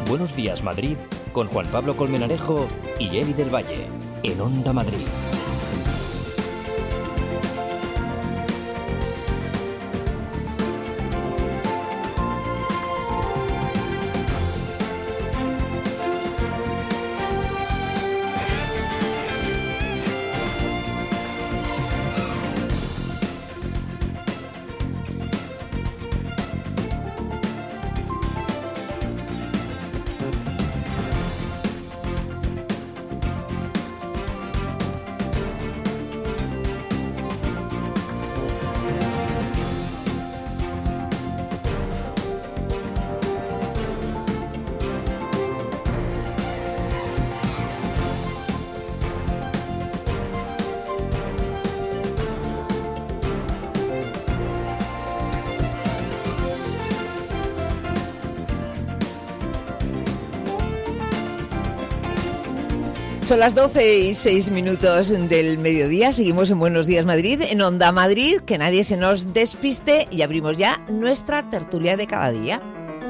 Buenos Días Madrid con Juan Pablo Colmenarejo y Eli del Valle en Onda Madrid. Son las 12:06 del mediodía, seguimos en Buenos Días Madrid, en Onda Madrid, que nadie se nos despiste y abrimos ya nuestra tertulia de cada día.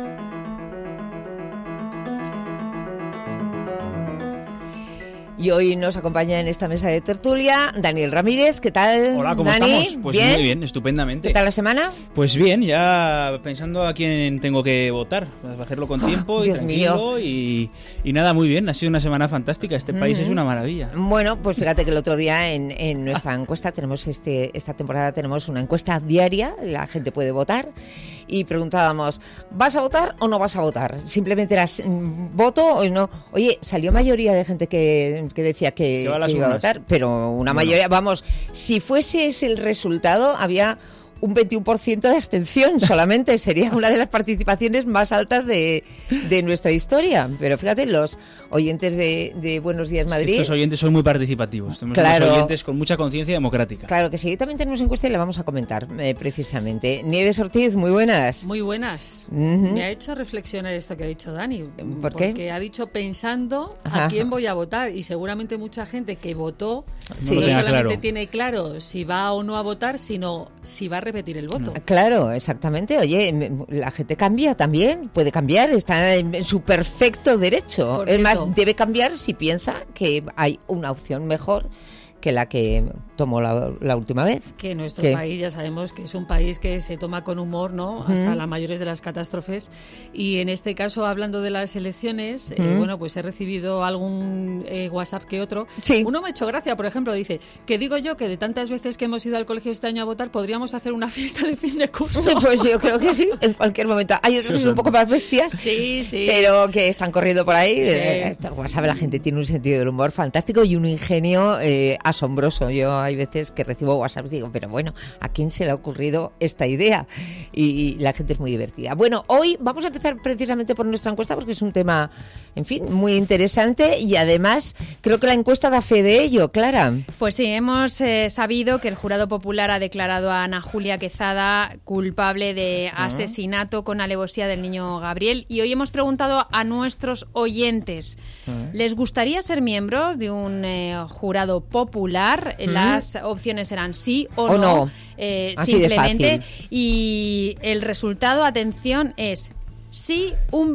Y hoy nos acompaña en esta mesa de tertulia Daniel Ramírez. ¿Qué tal? Hola, ¿cómo Dani? estamos? Pues ¿Bien? Muy bien, estupendamente. ¿Qué tal la semana? Pues bien, ya pensando a quién tengo que votar. Hacerlo con tiempo y Dios tranquilo. mío. Y nada, muy bien. Ha sido una semana fantástica. Este país es una maravilla. Bueno, pues fíjate que el otro día en nuestra encuesta tenemos esta temporada tenemos una encuesta diaria, la gente puede votar y preguntábamos, ¿vas a votar o no vas a votar? Simplemente eras voto o no. Oye, salió mayoría de gente que decía que iba a votar, pero una mayoría, vamos, si fuese ese el resultado, había un 21% de abstención solamente. Sería una de las participaciones más altas de nuestra historia. Pero fíjate, los oyentes de Buenos Días Madrid... Estos oyentes son muy participativos. Tenemos unos oyentes con mucha conciencia democrática. Claro que sí. También tenemos encuesta y la vamos a comentar precisamente. Nieves Ortiz, muy buenas. Muy buenas. Uh-huh. Me ha hecho reflexionar esto que ha dicho Dani. ¿Por qué? Porque ha dicho pensando a quién voy a votar. Y seguramente mucha gente que votó no solamente tiene claro si va o no a votar, sino si va a repetir el voto. Claro, exactamente. Oye, la gente cambia también, puede cambiar, está en su perfecto derecho. Correcto. Es más, debe cambiar si piensa que hay una opción mejor que la que tomó la última vez. Que nuestro país ya sabemos que es un país que se toma con humor, ¿no? Hasta las mayores de las catástrofes. Y en este caso, hablando de las elecciones, bueno, pues he recibido algún WhatsApp que otro. Sí. Uno me ha hecho gracia, por ejemplo, dice que digo yo que de tantas veces que hemos ido al colegio este año a votar, podríamos hacer una fiesta de fin de curso. Pues yo creo que sí, en cualquier momento. Hay otros que son un poco más bestias, sí, pero que están corriendo por ahí. Sí. WhatsApp, la gente tiene un sentido del humor fantástico y un ingenio asombroso. Yo hay veces que recibo WhatsApp y digo, pero bueno, ¿a quién se le ha ocurrido esta idea? Y la gente es muy divertida. Bueno, hoy vamos a empezar precisamente por nuestra encuesta porque es un tema, en fin, muy interesante y además creo que la encuesta da fe de ello, Clara. Pues sí, hemos sabido que el jurado popular ha declarado a Ana Julia Quezada culpable de asesinato con alevosía del niño Gabriel y hoy hemos preguntado a nuestros oyentes, ¿les gustaría ser miembros de un jurado popular? Las opciones eran sí o no. Simplemente. Y el resultado, atención, es sí un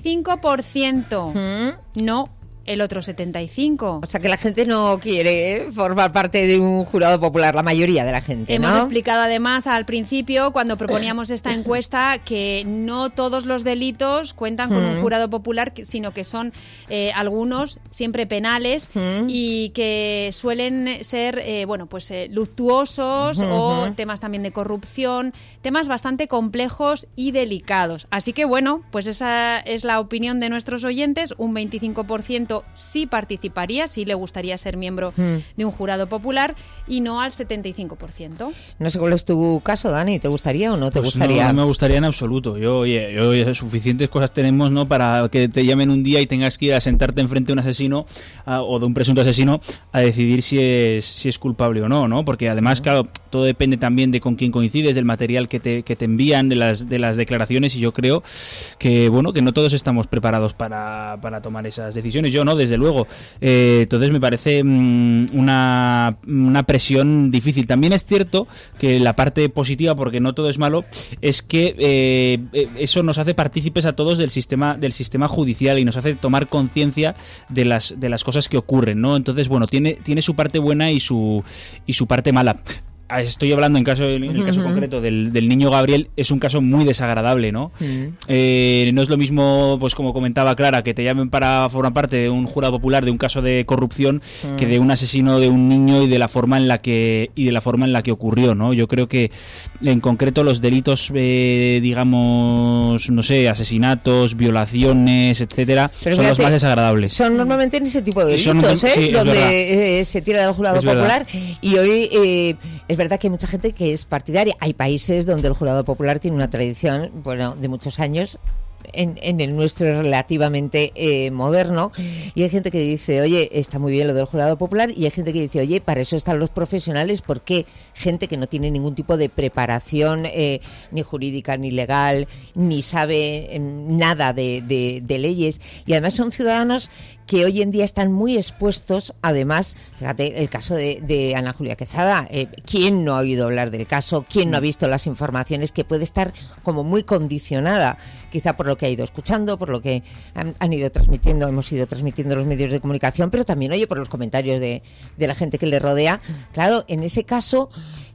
25%, no el otro 75%. O sea que la gente no quiere formar parte de un jurado popular, la mayoría de la gente, ¿no? Hemos explicado además al principio, cuando proponíamos esta encuesta, que no todos los delitos cuentan con un jurado popular, sino que son algunos siempre penales y que suelen ser, luctuosos o temas también de corrupción, temas bastante complejos y delicados. Así que bueno, pues esa es la opinión de nuestros oyentes, un 25% sí participaría, sí le gustaría ser miembro de un jurado popular y no al 75%. No sé cuál es tu caso, Dani, ¿te gustaría o no te gustaría? No me gustaría en absoluto. Yo suficientes cosas tenemos, ¿no?, para que te llamen un día y tengas que ir a sentarte enfrente de un asesino o de un presunto asesino a decidir si es culpable o no, ¿no? Porque además, claro, todo depende también de con quién coincides, del material que te envían, de las declaraciones, y yo creo que, bueno, que no todos estamos preparados para tomar esas decisiones. Yo deseo, ¿no? Desde luego. Entonces me parece una presión difícil. También es cierto que la parte positiva, porque no todo es malo, es que eso nos hace partícipes a todos del sistema judicial y nos hace tomar conciencia de las cosas que ocurren, ¿no? Entonces, bueno, tiene su parte buena y su parte mala. Estoy hablando en el caso concreto del niño Gabriel, es un caso muy desagradable, ¿no? No es lo mismo, pues como comentaba Clara, que te llamen para formar parte de un jurado popular de un caso de corrupción que de un asesino de un niño y de la forma en la que ocurrió, ¿no? Yo creo que en concreto los delitos, digamos, no sé, asesinatos, violaciones, etcétera, pero son los más desagradables. Son normalmente en ese tipo de delitos, sí, donde se tira del jurado popular y hoy es verdad que hay mucha gente que es partidaria. Hay países donde el jurado popular tiene una tradición, bueno, de muchos años. En el nuestro es relativamente moderno, y hay gente que dice, oye, está muy bien lo del jurado popular, y hay gente que dice, oye, para eso están los profesionales, porque gente que no tiene ningún tipo de preparación ni jurídica, ni legal, ni sabe nada de leyes, y además son ciudadanos que hoy en día están muy expuestos. Además, fíjate, el caso de Ana Julia Quezada, ¿quién no ha oído hablar del caso? ¿Quién no ha visto las informaciones? Que puede estar como muy condicionada, quizá por lo que ha ido escuchando, por lo que hemos ido transmitiendo los medios de comunicación, pero también, oye, por los comentarios de la gente que le rodea. Claro, en ese caso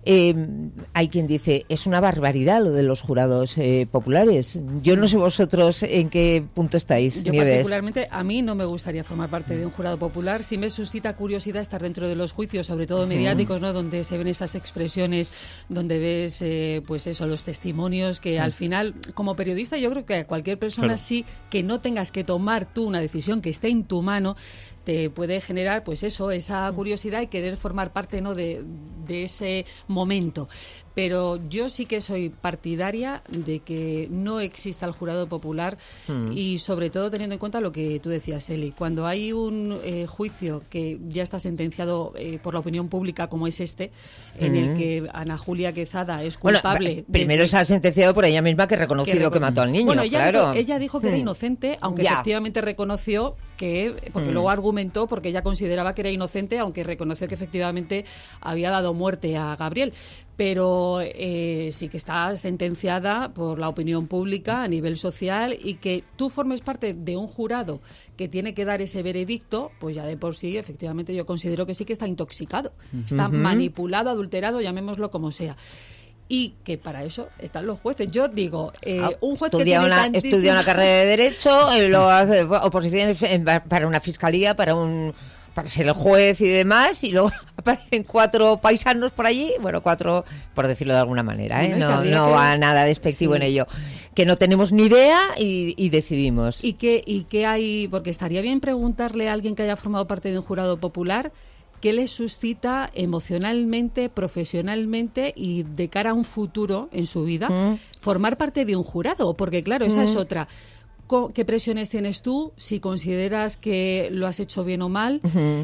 hay quien dice, es una barbaridad lo de los jurados populares. Yo no sé vosotros en qué punto estáis. Yo Nieves. Particularmente, a mí no me gustaría formar parte de un jurado popular. Sí me suscita curiosidad estar dentro de los juicios, sobre todo mediáticos, ¿no? Donde se ven esas expresiones, donde ves, pues eso, los testimonios, que al final, como periodista, yo creo que a cualquier persona sí, que no tengas que tomar tú una decisión que esté en tu mano, te puede generar, pues eso, esa curiosidad y querer formar parte, ¿no?, de ese momento. Pero yo sí que soy partidaria de que no exista el jurado popular y sobre todo teniendo en cuenta lo que tú decías, Eli. Cuando hay un juicio que ya está sentenciado por la opinión pública, como es este, en el que Ana Julia Quezada es culpable... Bueno, primero se ha sentenciado por ella misma que ha reconocido que mató al niño, bueno, claro. Ella dijo que era inocente, aunque efectivamente reconoció que... Porque luego argumentó porque ella consideraba que era inocente, aunque reconoció que efectivamente había dado muerte a Gabriel. Pero sí que está sentenciada por la opinión pública a nivel social, y que tú formes parte de un jurado que tiene que dar ese veredicto, pues ya de por sí, efectivamente, yo considero que sí que está intoxicado, está manipulado, adulterado, llamémoslo como sea. Y que para eso están los jueces. Yo digo, un juez estudia una carrera de Derecho, lo hace oposiciones para una fiscalía, para ser el juez y demás, y luego aparecen 4 paisanos por allí, bueno, 4 por decirlo de alguna manera, no va nada despectivo en ello, que no tenemos ni idea y decidimos. ¿Y qué hay? Porque estaría bien preguntarle a alguien que haya formado parte de un jurado popular qué les suscita emocionalmente, profesionalmente y de cara a un futuro en su vida formar parte de un jurado, porque claro, esa es otra. ¿Qué presiones tienes tú? Si consideras que lo has hecho bien o mal.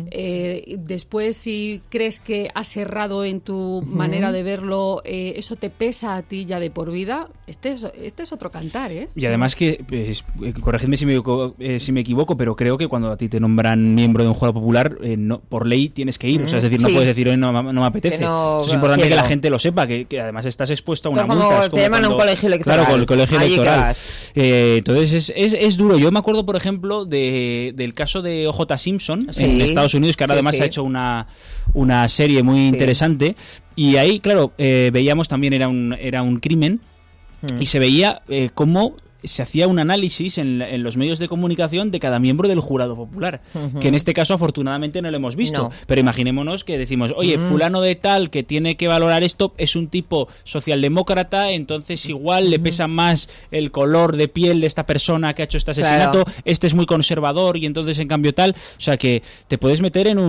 Después, si crees que has errado en tu manera de verlo, ¿eso te pesa a ti ya de por vida? Este es otro cantar, ¿eh? Y además que, corregidme si me equivoco, pero creo que cuando a ti te nombran miembro de un jurado popular, por ley tienes que ir. O sea, es decir, no puedes decir, hoy no me apetece. Es importante que la gente lo sepa, que además estás expuesto a una multa. Te llaman a un colegio electoral. Claro, con el colegio electoral. Entonces es duro. Yo me acuerdo, por ejemplo, del caso de O.J. Simpson en Estados Unidos, que ahora además ha hecho una serie muy interesante, y ahí, claro, veíamos también era un crimen, y se veía cómo se hacía un análisis en los medios de comunicación de cada miembro del jurado popular, que en este caso afortunadamente no lo hemos visto, pero imaginémonos que decimos, oye, fulano de tal que tiene que valorar esto es un tipo socialdemócrata, entonces igual le pesa más el color de piel de esta persona que ha hecho este asesinato, este es muy conservador y entonces en cambio tal, o sea que te puedes meter en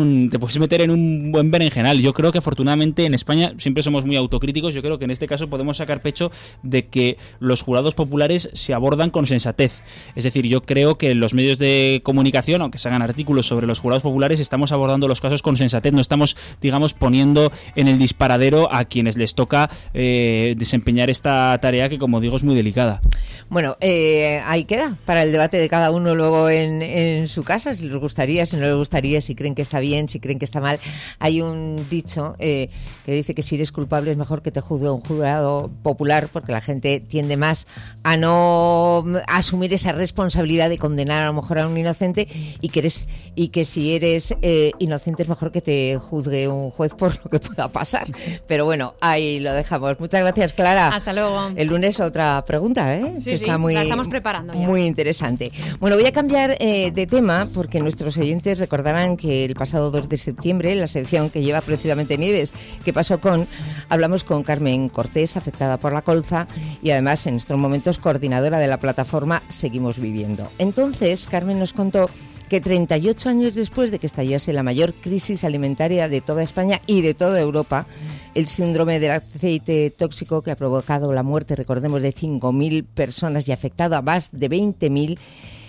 un buen berenjenal. Yo creo que afortunadamente en España siempre somos muy autocríticos, yo creo que en este caso podemos sacar pecho de que los jurados populares se abocan abordan con sensatez. Es decir, yo creo que en los medios de comunicación, aunque se hagan artículos sobre los jurados populares, estamos abordando los casos con sensatez, no estamos, digamos, poniendo en el disparadero a quienes les toca desempeñar esta tarea que, como digo, es muy delicada. Bueno, ahí queda para el debate de cada uno luego en su casa, si les gustaría, si no les gustaría, si creen que está bien, si creen que está mal. Hay un dicho que dice que si eres culpable es mejor que te juzgue un jurado popular, porque la gente tiende más a no asumir esa responsabilidad de condenar a lo mejor a un inocente, y que si eres inocente es mejor que te juzgue un juez por lo que pueda pasar. Pero bueno, ahí lo dejamos. Muchas gracias, Clara. Hasta luego. El lunes otra pregunta, ¿eh? Sí, que sí, está la estamos preparando ya. Muy interesante. Bueno, voy a cambiar de tema, porque nuestros oyentes recordarán que el pasado 2 de septiembre, en la sección que lleva precisamente Nieves, ¿Qué pasó con?, hablamos con Carmen Cortés, afectada por la colza, y además en estos momentos coordinadora de la plataforma Seguimos Viviendo. Entonces, Carmen nos contó que 38 años después de que estallase la mayor crisis alimentaria de toda España y de toda Europa, el síndrome del aceite tóxico, que ha provocado la muerte, recordemos, de 5.000 personas y afectado a más de 20.000,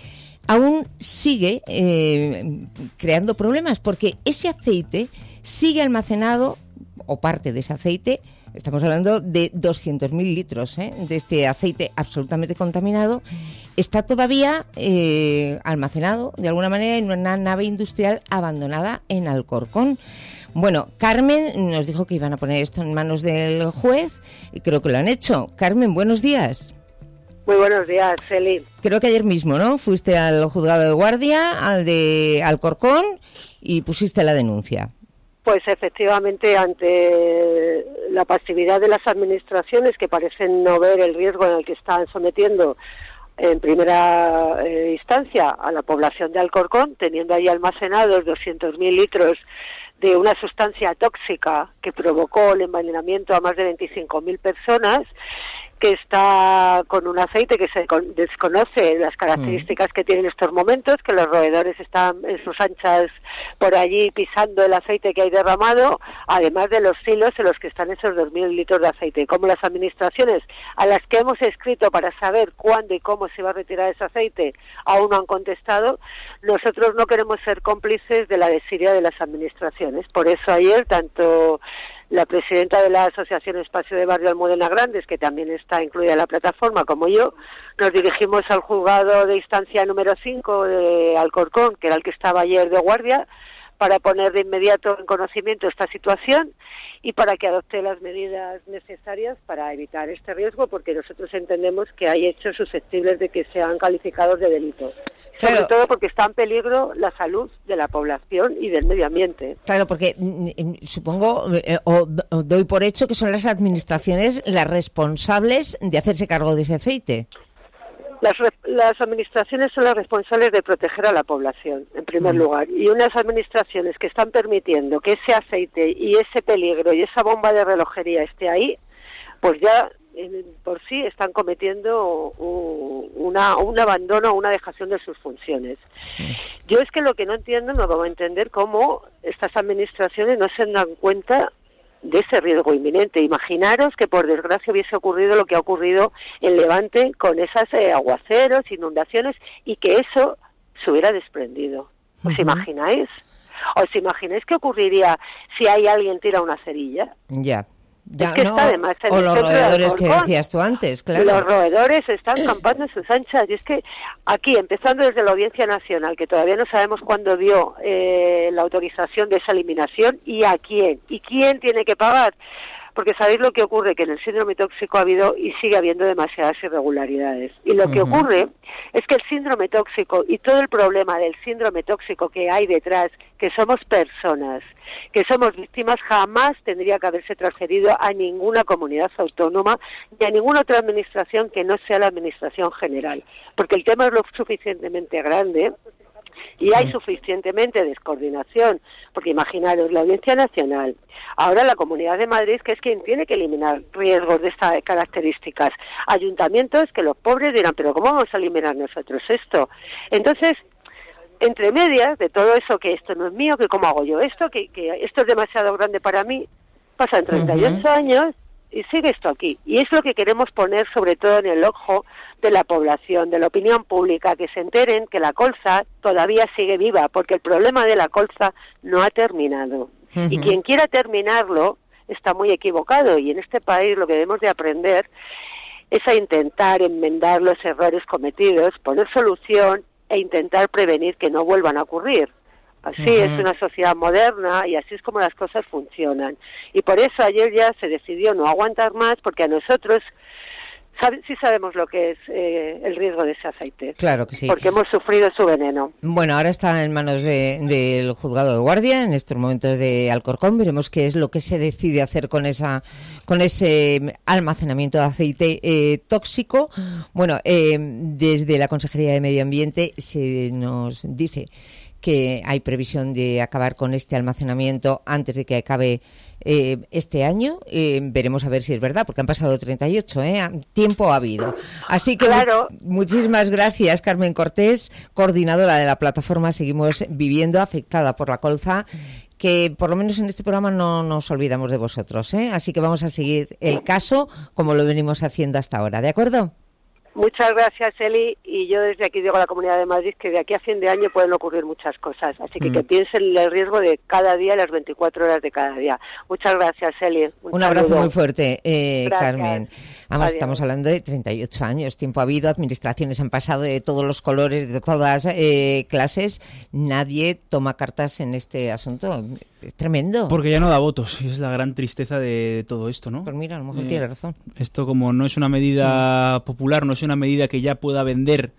aún sigue creando problemas, porque ese aceite sigue almacenado, o parte de ese aceite, estamos hablando de 200.000 litros de este aceite absolutamente contaminado, está todavía almacenado de alguna manera en una nave industrial abandonada en Alcorcón. Bueno, Carmen nos dijo que iban a poner esto en manos del juez, y creo que lo han hecho. Carmen, buenos días. Muy buenos días, Celi. Creo que ayer mismo, ¿no?, fuiste al juzgado de guardia, al de Alcorcón, y pusiste la denuncia. Pues efectivamente, ante la pasividad de las administraciones, que parecen no ver el riesgo en el que están sometiendo en primera instancia a la población de Alcorcón, teniendo ahí almacenados 200.000 litros de una sustancia tóxica que provocó el envenenamiento a más de 25.000 personas, que está con un aceite que se desconoce las características que tiene en estos momentos, que los roedores están en sus anchas por allí pisando el aceite que hay derramado, además de los silos en los que están esos 2.000 litros de aceite. Como las administraciones a las que hemos escrito para saber cuándo y cómo se va a retirar ese aceite aún no han contestado, nosotros no queremos ser cómplices de la desidia de las administraciones. Por eso ayer, tanto la presidenta de la Asociación Espacio de Barrio Almudena Grandes, que también está incluida en la plataforma, como yo, nos dirigimos al juzgado de instancia número 5 de Alcorcón, que era el que estaba ayer de guardia, para poner de inmediato en conocimiento esta situación y para que adopte las medidas necesarias para evitar este riesgo, porque nosotros entendemos que hay hechos susceptibles de que sean calificados de delito. Sobre todo porque está en peligro la salud de la población y del medio ambiente. Claro, porque supongo, o doy por hecho que son las administraciones las responsables de hacerse cargo de ese aceite. Las administraciones son las responsables de proteger a la población, en primer lugar, y unas administraciones que están permitiendo que ese aceite y ese peligro y esa bomba de relojería esté ahí, pues ya por sí están cometiendo un abandono, una dejación de sus funciones. Yo es que lo que no entiendo, no vamos a entender cómo estas administraciones no se dan cuenta de ese riesgo inminente. Imaginaros que por desgracia hubiese ocurrido lo que ha ocurrido en Levante con esas aguaceros, inundaciones, y que eso se hubiera desprendido. ¿Os imagináis? ¿Os imagináis qué ocurriría si hay alguien tira una cerilla? Ya. Es que está además en o el los centro de roedores que Alcorcón. decías tú antes, claro. Los roedores están campando en sus anchas. Y es que aquí, empezando desde la Audiencia Nacional, que todavía no sabemos cuándo dio la autorización de esa eliminación y a quién. ¿Y quién tiene que pagar? Porque sabéis lo que ocurre, que en el síndrome tóxico ha habido y sigue habiendo demasiadas irregularidades. Y lo que ocurre es que el síndrome tóxico y todo el problema del síndrome tóxico que hay detrás, que somos personas, que somos víctimas, jamás tendría que haberse transferido a ninguna comunidad autónoma ni a ninguna otra administración que no sea la administración general. Porque el tema es lo suficientemente grande y hay suficientemente descoordinación, porque imaginaros, la Audiencia Nacional, ahora la Comunidad de Madrid, que es quien tiene que eliminar riesgos de estas características, ayuntamientos que los pobres dirán, pero ¿cómo vamos a eliminar nosotros esto? Entonces, entre medias de todo eso, que esto no es mío, que cómo hago yo esto, que esto es demasiado grande para mí, pasan 38 años y sigue esto aquí. Y es lo que queremos poner sobre todo en el ojo de la población, de la opinión pública, que se enteren que la colza todavía sigue viva, porque el problema de la colza no ha terminado. Uh-huh. Y quien quiera terminarlo está muy equivocado, y en este país lo que debemos de aprender es a intentar enmendar los errores cometidos, poner solución e intentar prevenir que no vuelvan a ocurrir. Así es una sociedad moderna y así es como las cosas funcionan. Y por eso ayer ya se decidió no aguantar más, porque a nosotros sí sabemos lo que es el riesgo de ese aceite. Claro que sí. Porque hemos sufrido su veneno. Bueno, ahora está en manos del juzgado de guardia, en estos momentos de Alcorcón. Veremos qué es lo que se decide hacer con ese almacenamiento de aceite tóxico. Bueno, desde la Consejería de Medio Ambiente se nos dice que hay previsión de acabar con este almacenamiento antes de que acabe este año. Veremos a ver si es verdad, porque han pasado 38, tiempo ha habido. Así que claro. Muchísimas gracias, Carmen Cortés, coordinadora de la plataforma Seguimos Viviendo, afectada por la colza, que por lo menos en este programa no nos olvidamos de vosotros, así que vamos a seguir el caso como lo venimos haciendo hasta ahora, ¿de acuerdo? Muchas gracias, Eli, y yo desde aquí digo a la Comunidad de Madrid que de aquí a fin de año pueden ocurrir muchas cosas, así que piensen en el riesgo de cada día, las 24 horas de cada día. Muchas gracias, Eli. Un abrazo muy fuerte, Carmen. Además, estamos hablando de 38 años, tiempo ha habido, administraciones han pasado de todos los colores, de todas clases, nadie toma cartas en este asunto. Es tremendo. Porque ya no da votos, y es la gran tristeza de todo esto, ¿no? Pues mira, a lo mejor tiene razón. Esto, como no es una medida popular, no es una medida que ya pueda vender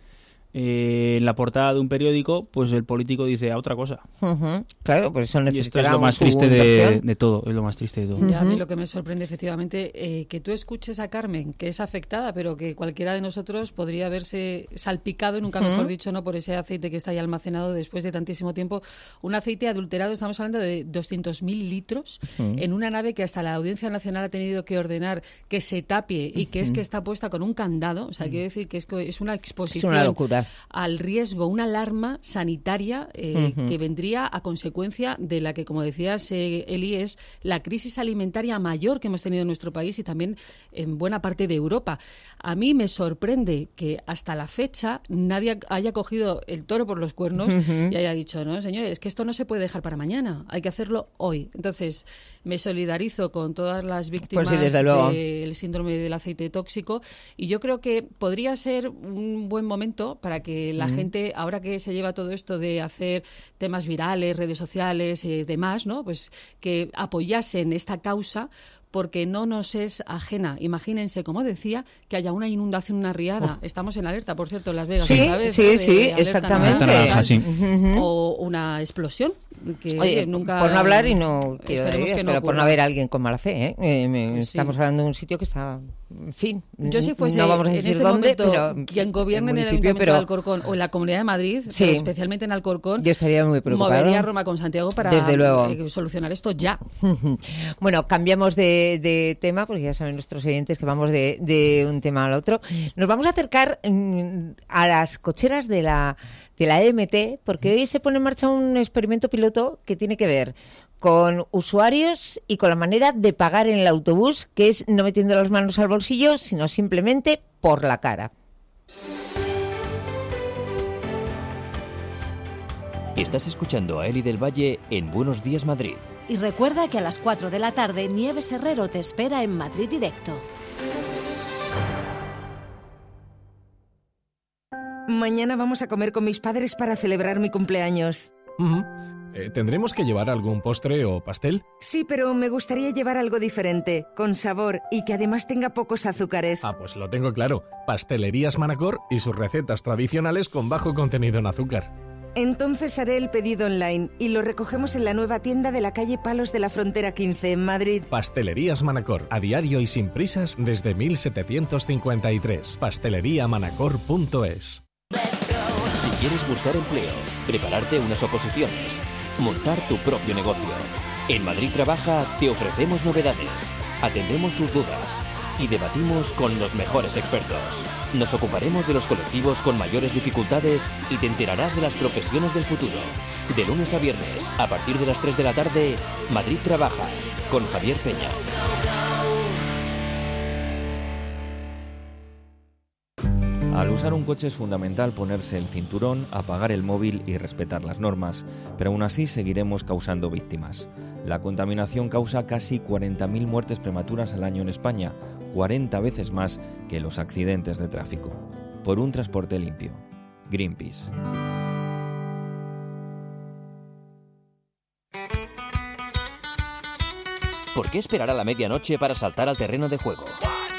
en la portada de un periódico, pues el político dice a otra cosa. Claro, pues eso necesitará. Y esto es lo más triste de todo, es lo más triste de todo. Ya, a mí lo que me sorprende efectivamente, que tú escuches a Carmen, que es afectada, pero que cualquiera de nosotros podría verse salpicado, nunca mejor dicho, no por ese aceite que está ahí almacenado después de tantísimo tiempo. Un aceite adulterado, estamos hablando de 200.000 litros, en una nave que hasta la Audiencia Nacional ha tenido que ordenar que se tapie y que es que está puesta con un candado. O sea, quiero decir que es una exposición. Es una locura. Al riesgo, una alarma sanitaria que vendría a consecuencia de la que, como decías, Eli, es la crisis alimentaria mayor que hemos tenido en nuestro país y también en buena parte de Europa. A mí me sorprende que hasta la fecha nadie haya cogido el toro por los cuernos y haya dicho, no, señores, es que esto no se puede dejar para mañana, hay que hacerlo hoy. Entonces, me solidarizo con todas las víctimas del síndrome del aceite tóxico y yo creo que podría ser un buen momento para que la gente, ahora que se lleva todo esto de hacer temas virales, redes sociales y demás, ¿no? Pues que apoyasen esta causa, porque no nos es ajena. Imagínense, como decía, que haya una inundación, una riada. Estamos en alerta, por cierto, en Las Vegas. Sí, otra vez, sí, exactamente. Naranja, sí. O una explosión. Que Oye, nunca, por no hablar y no quiero decir, que no pero ocurra. por no haber alguien con mala fe, estamos hablando de un sitio que está, en fin, yo si fuese, no vamos a decir en este dónde, momento, pero quien gobierne en el Ayuntamiento de Alcorcón o en la Comunidad de Madrid, pero especialmente en Alcorcón, yo estaría muy preocupado. Movería Roma con Santiago para desde luego solucionar esto ya. Bueno, cambiamos de tema, porque ya saben nuestros oyentes que vamos de un tema al otro. Nos vamos a acercar a las cocheras de la EMT, porque hoy se pone en marcha un experimento piloto que tiene que ver con usuarios y con la manera de pagar en el autobús, que es no metiendo las manos al bolsillo, sino simplemente por la cara. Estás escuchando a Eli del Valle en Buenos Días Madrid. Y recuerda que a las 4 de la tarde Nieves Herrero te espera en Madrid Directo. Mañana vamos a comer con mis padres para celebrar mi cumpleaños. ¿Tendremos que llevar algún postre o pastel? Sí, pero me gustaría llevar algo diferente, con sabor y que además tenga pocos azúcares. Ah, pues lo tengo claro. Pastelerías Manacor y sus recetas tradicionales con bajo contenido en azúcar. Entonces haré el pedido online y lo recogemos en la nueva tienda de la calle Palos de la Frontera 15 en Madrid. Pastelerías Manacor, a diario y sin prisas desde 1753. pasteleriamanacor.es. Si quieres buscar empleo, prepararte unas oposiciones, montar tu propio negocio, en Madrid Trabaja te ofrecemos novedades, atendemos tus dudas y debatimos con los mejores expertos. Nos ocuparemos de los colectivos con mayores dificultades y te enterarás de las profesiones del futuro. De lunes a viernes, a partir de las 3 de la tarde, Madrid Trabaja, con Javier Peña. usar un coche es fundamental ponerse el cinturón, apagar el móvil y respetar las normas, pero aún así seguiremos causando víctimas. La contaminación causa casi 40.000 muertes prematuras al año en España, 40 veces más que los accidentes de tráfico. Por un transporte limpio. Greenpeace. ¿Por qué esperar a la medianoche para saltar al terreno de juego?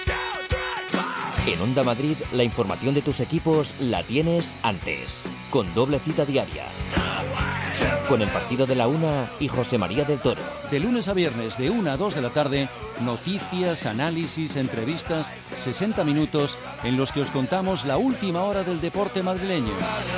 En Onda Madrid, la información de tus equipos la tienes antes, con doble cita diaria. Con el partido de la 1 y José María del Toro. De lunes a viernes, de 1 a 2 de la tarde, noticias, análisis, entrevistas, 60 minutos en los que os contamos la última hora del deporte madrileño.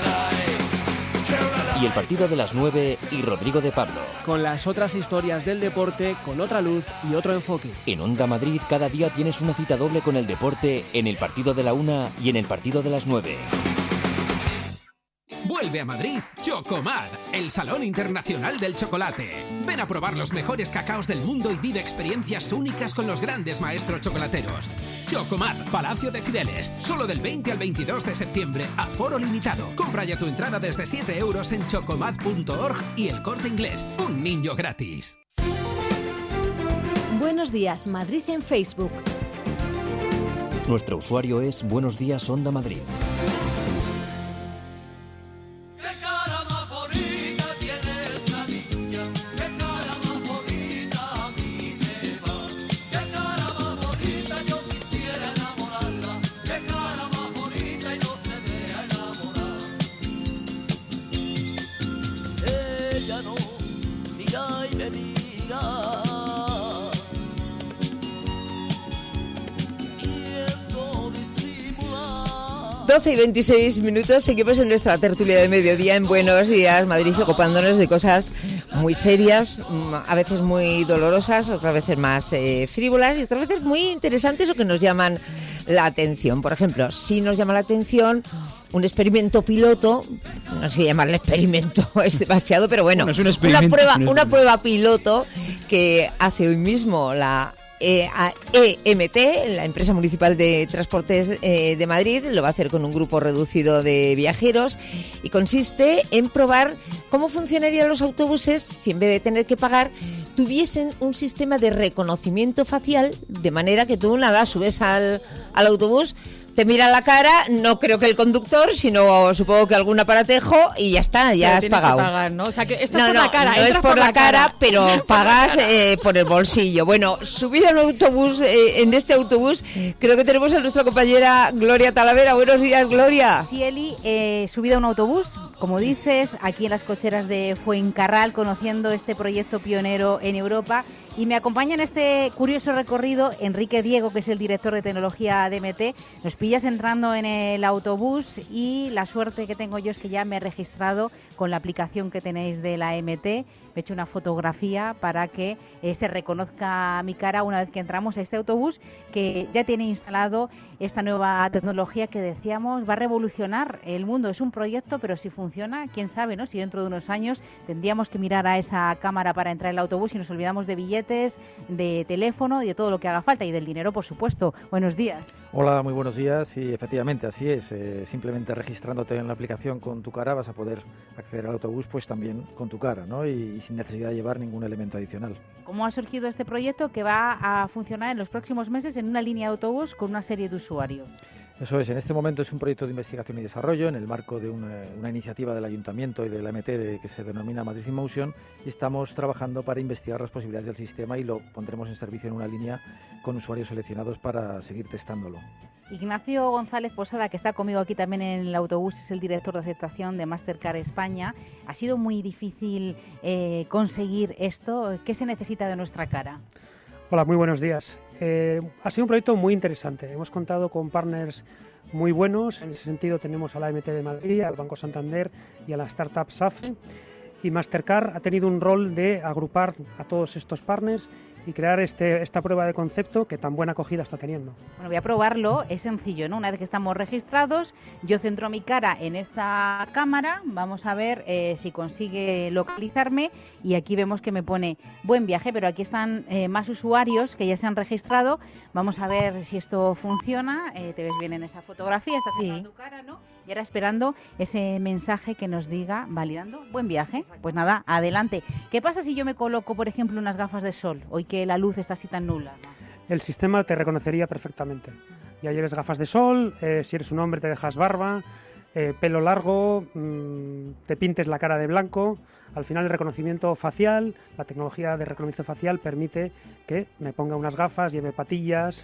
Y el partido de las 9 y Rodrigo de Pablo. Con las otras historias del deporte, con otra luz y otro enfoque. En Onda Madrid cada día tienes una cita doble con el deporte en el partido de la 1 y en el partido de las 9. Vuelve a Madrid Chocomad, el Salón Internacional del Chocolate. Ven a probar los mejores cacaos del mundo y vive experiencias únicas con los grandes maestros chocolateros. Chocomad, Palacio de Cibeles, solo del 20 al 22 de septiembre, aforo limitado. Compra ya tu entrada desde 7 euros en chocomad.org y El Corte Inglés. Un niño gratis. Buenos días, Madrid en Facebook. Nuestro usuario es Buenos Días Onda Madrid. y me mira. 12 y 26 minutos, seguimos en nuestra tertulia de mediodía en Buenos Días Madrid, ocupándonos de cosas muy serias, a veces muy dolorosas, otras veces más frívolas y otras veces muy interesantes o que nos llaman la atención. Por ejemplo, si nos llama la atención un experimento piloto, no sé llamarle experimento, es demasiado, pero bueno, es un una prueba piloto que hace hoy mismo la EMT, la empresa municipal de transportes de Madrid, lo va a hacer con un grupo reducido de viajeros y consiste en probar cómo funcionarían los autobuses si en vez de tener que pagar tuviesen un sistema de reconocimiento facial, de manera que tú nada, subes al autobús, te mira la cara, no creo que el conductor, sino supongo que algún aparatejo y ya está, ya has pagado. Que pagar, ¿no? O sea, que esto es por la cara. No es por la cara, pero pagas por el bolsillo. Bueno, subida en un autobús, en este autobús, creo que tenemos a nuestra compañera Gloria Talavera. Buenos días, Gloria. Sí, Eli, subida a un autobús, como dices, aquí en las cocheras de Fuencarral, conociendo este proyecto pionero en Europa. Y me acompaña en este curioso recorrido Enrique Diego, que es el director de tecnología de AMT. Nos pillas entrando en el autobús y la suerte que tengo yo es que ya me he registrado con la aplicación que tenéis de la AMT. Me he hecho una fotografía para que se reconozca mi cara una vez que entramos a este autobús, que ya tiene instalado esta nueva tecnología que decíamos va a revolucionar el mundo. Es un proyecto, pero si funciona, quién sabe, ¿no? Si dentro de unos años tendríamos que mirar a esa cámara para entrar en el autobús y nos olvidamos de billetes, de teléfono y de todo lo que haga falta, y del dinero, por supuesto. Buenos días. Hola, muy buenos días. Sí, efectivamente, así es. Simplemente registrándote en la aplicación con tu cara vas a poder acceder al autobús pues también con tu cara, ¿no? Y sin necesidad de llevar ningún elemento adicional. ¿Cómo ha surgido este proyecto que va a funcionar en los próximos meses en una línea de autobús con una serie de usuarios? Eso es, en este momento es un proyecto de investigación y desarrollo en el marco de una iniciativa del Ayuntamiento y de la AMT que se denomina Madrid in Motion, y estamos trabajando para investigar las posibilidades del sistema y lo pondremos en servicio en una línea con usuarios seleccionados para seguir testándolo. Ignacio González Posada, que está conmigo aquí también en el autobús, es el director de aceptación de Mastercard España. ¿Ha sido muy difícil conseguir esto? ¿Qué se necesita de nuestra cara? Hola, muy buenos días. Ha sido un proyecto muy interesante. Hemos contado con partners muy buenos. En ese sentido tenemos a la AMT de Madrid, al Banco Santander y a la startup SAFE. Y Mastercard ha tenido un rol de agrupar a todos estos partners y crear esta prueba de concepto que tan buena acogida está teniendo. Bueno, voy a probarlo, es sencillo, ¿no? Una vez que estamos registrados, yo centro mi cara en esta cámara, vamos a ver si consigue localizarme, y aquí vemos que me pone buen viaje, pero aquí están más usuarios que ya se han registrado. Vamos a ver si esto funciona. Te ves bien en esa fotografía, estás en tu cara, ¿no? Y ahora esperando ese mensaje que nos diga, validando, buen viaje. Pues nada, adelante. ¿Qué pasa si yo me coloco, por ejemplo, unas gafas de sol, hoy que la luz está así tan nula? El sistema te reconocería perfectamente. Ya lleves gafas de sol, si eres un hombre te dejas barba, pelo largo, te pintes la cara de blanco. Al final el reconocimiento facial, la tecnología de reconocimiento facial permite que me ponga unas gafas, lleve patillas,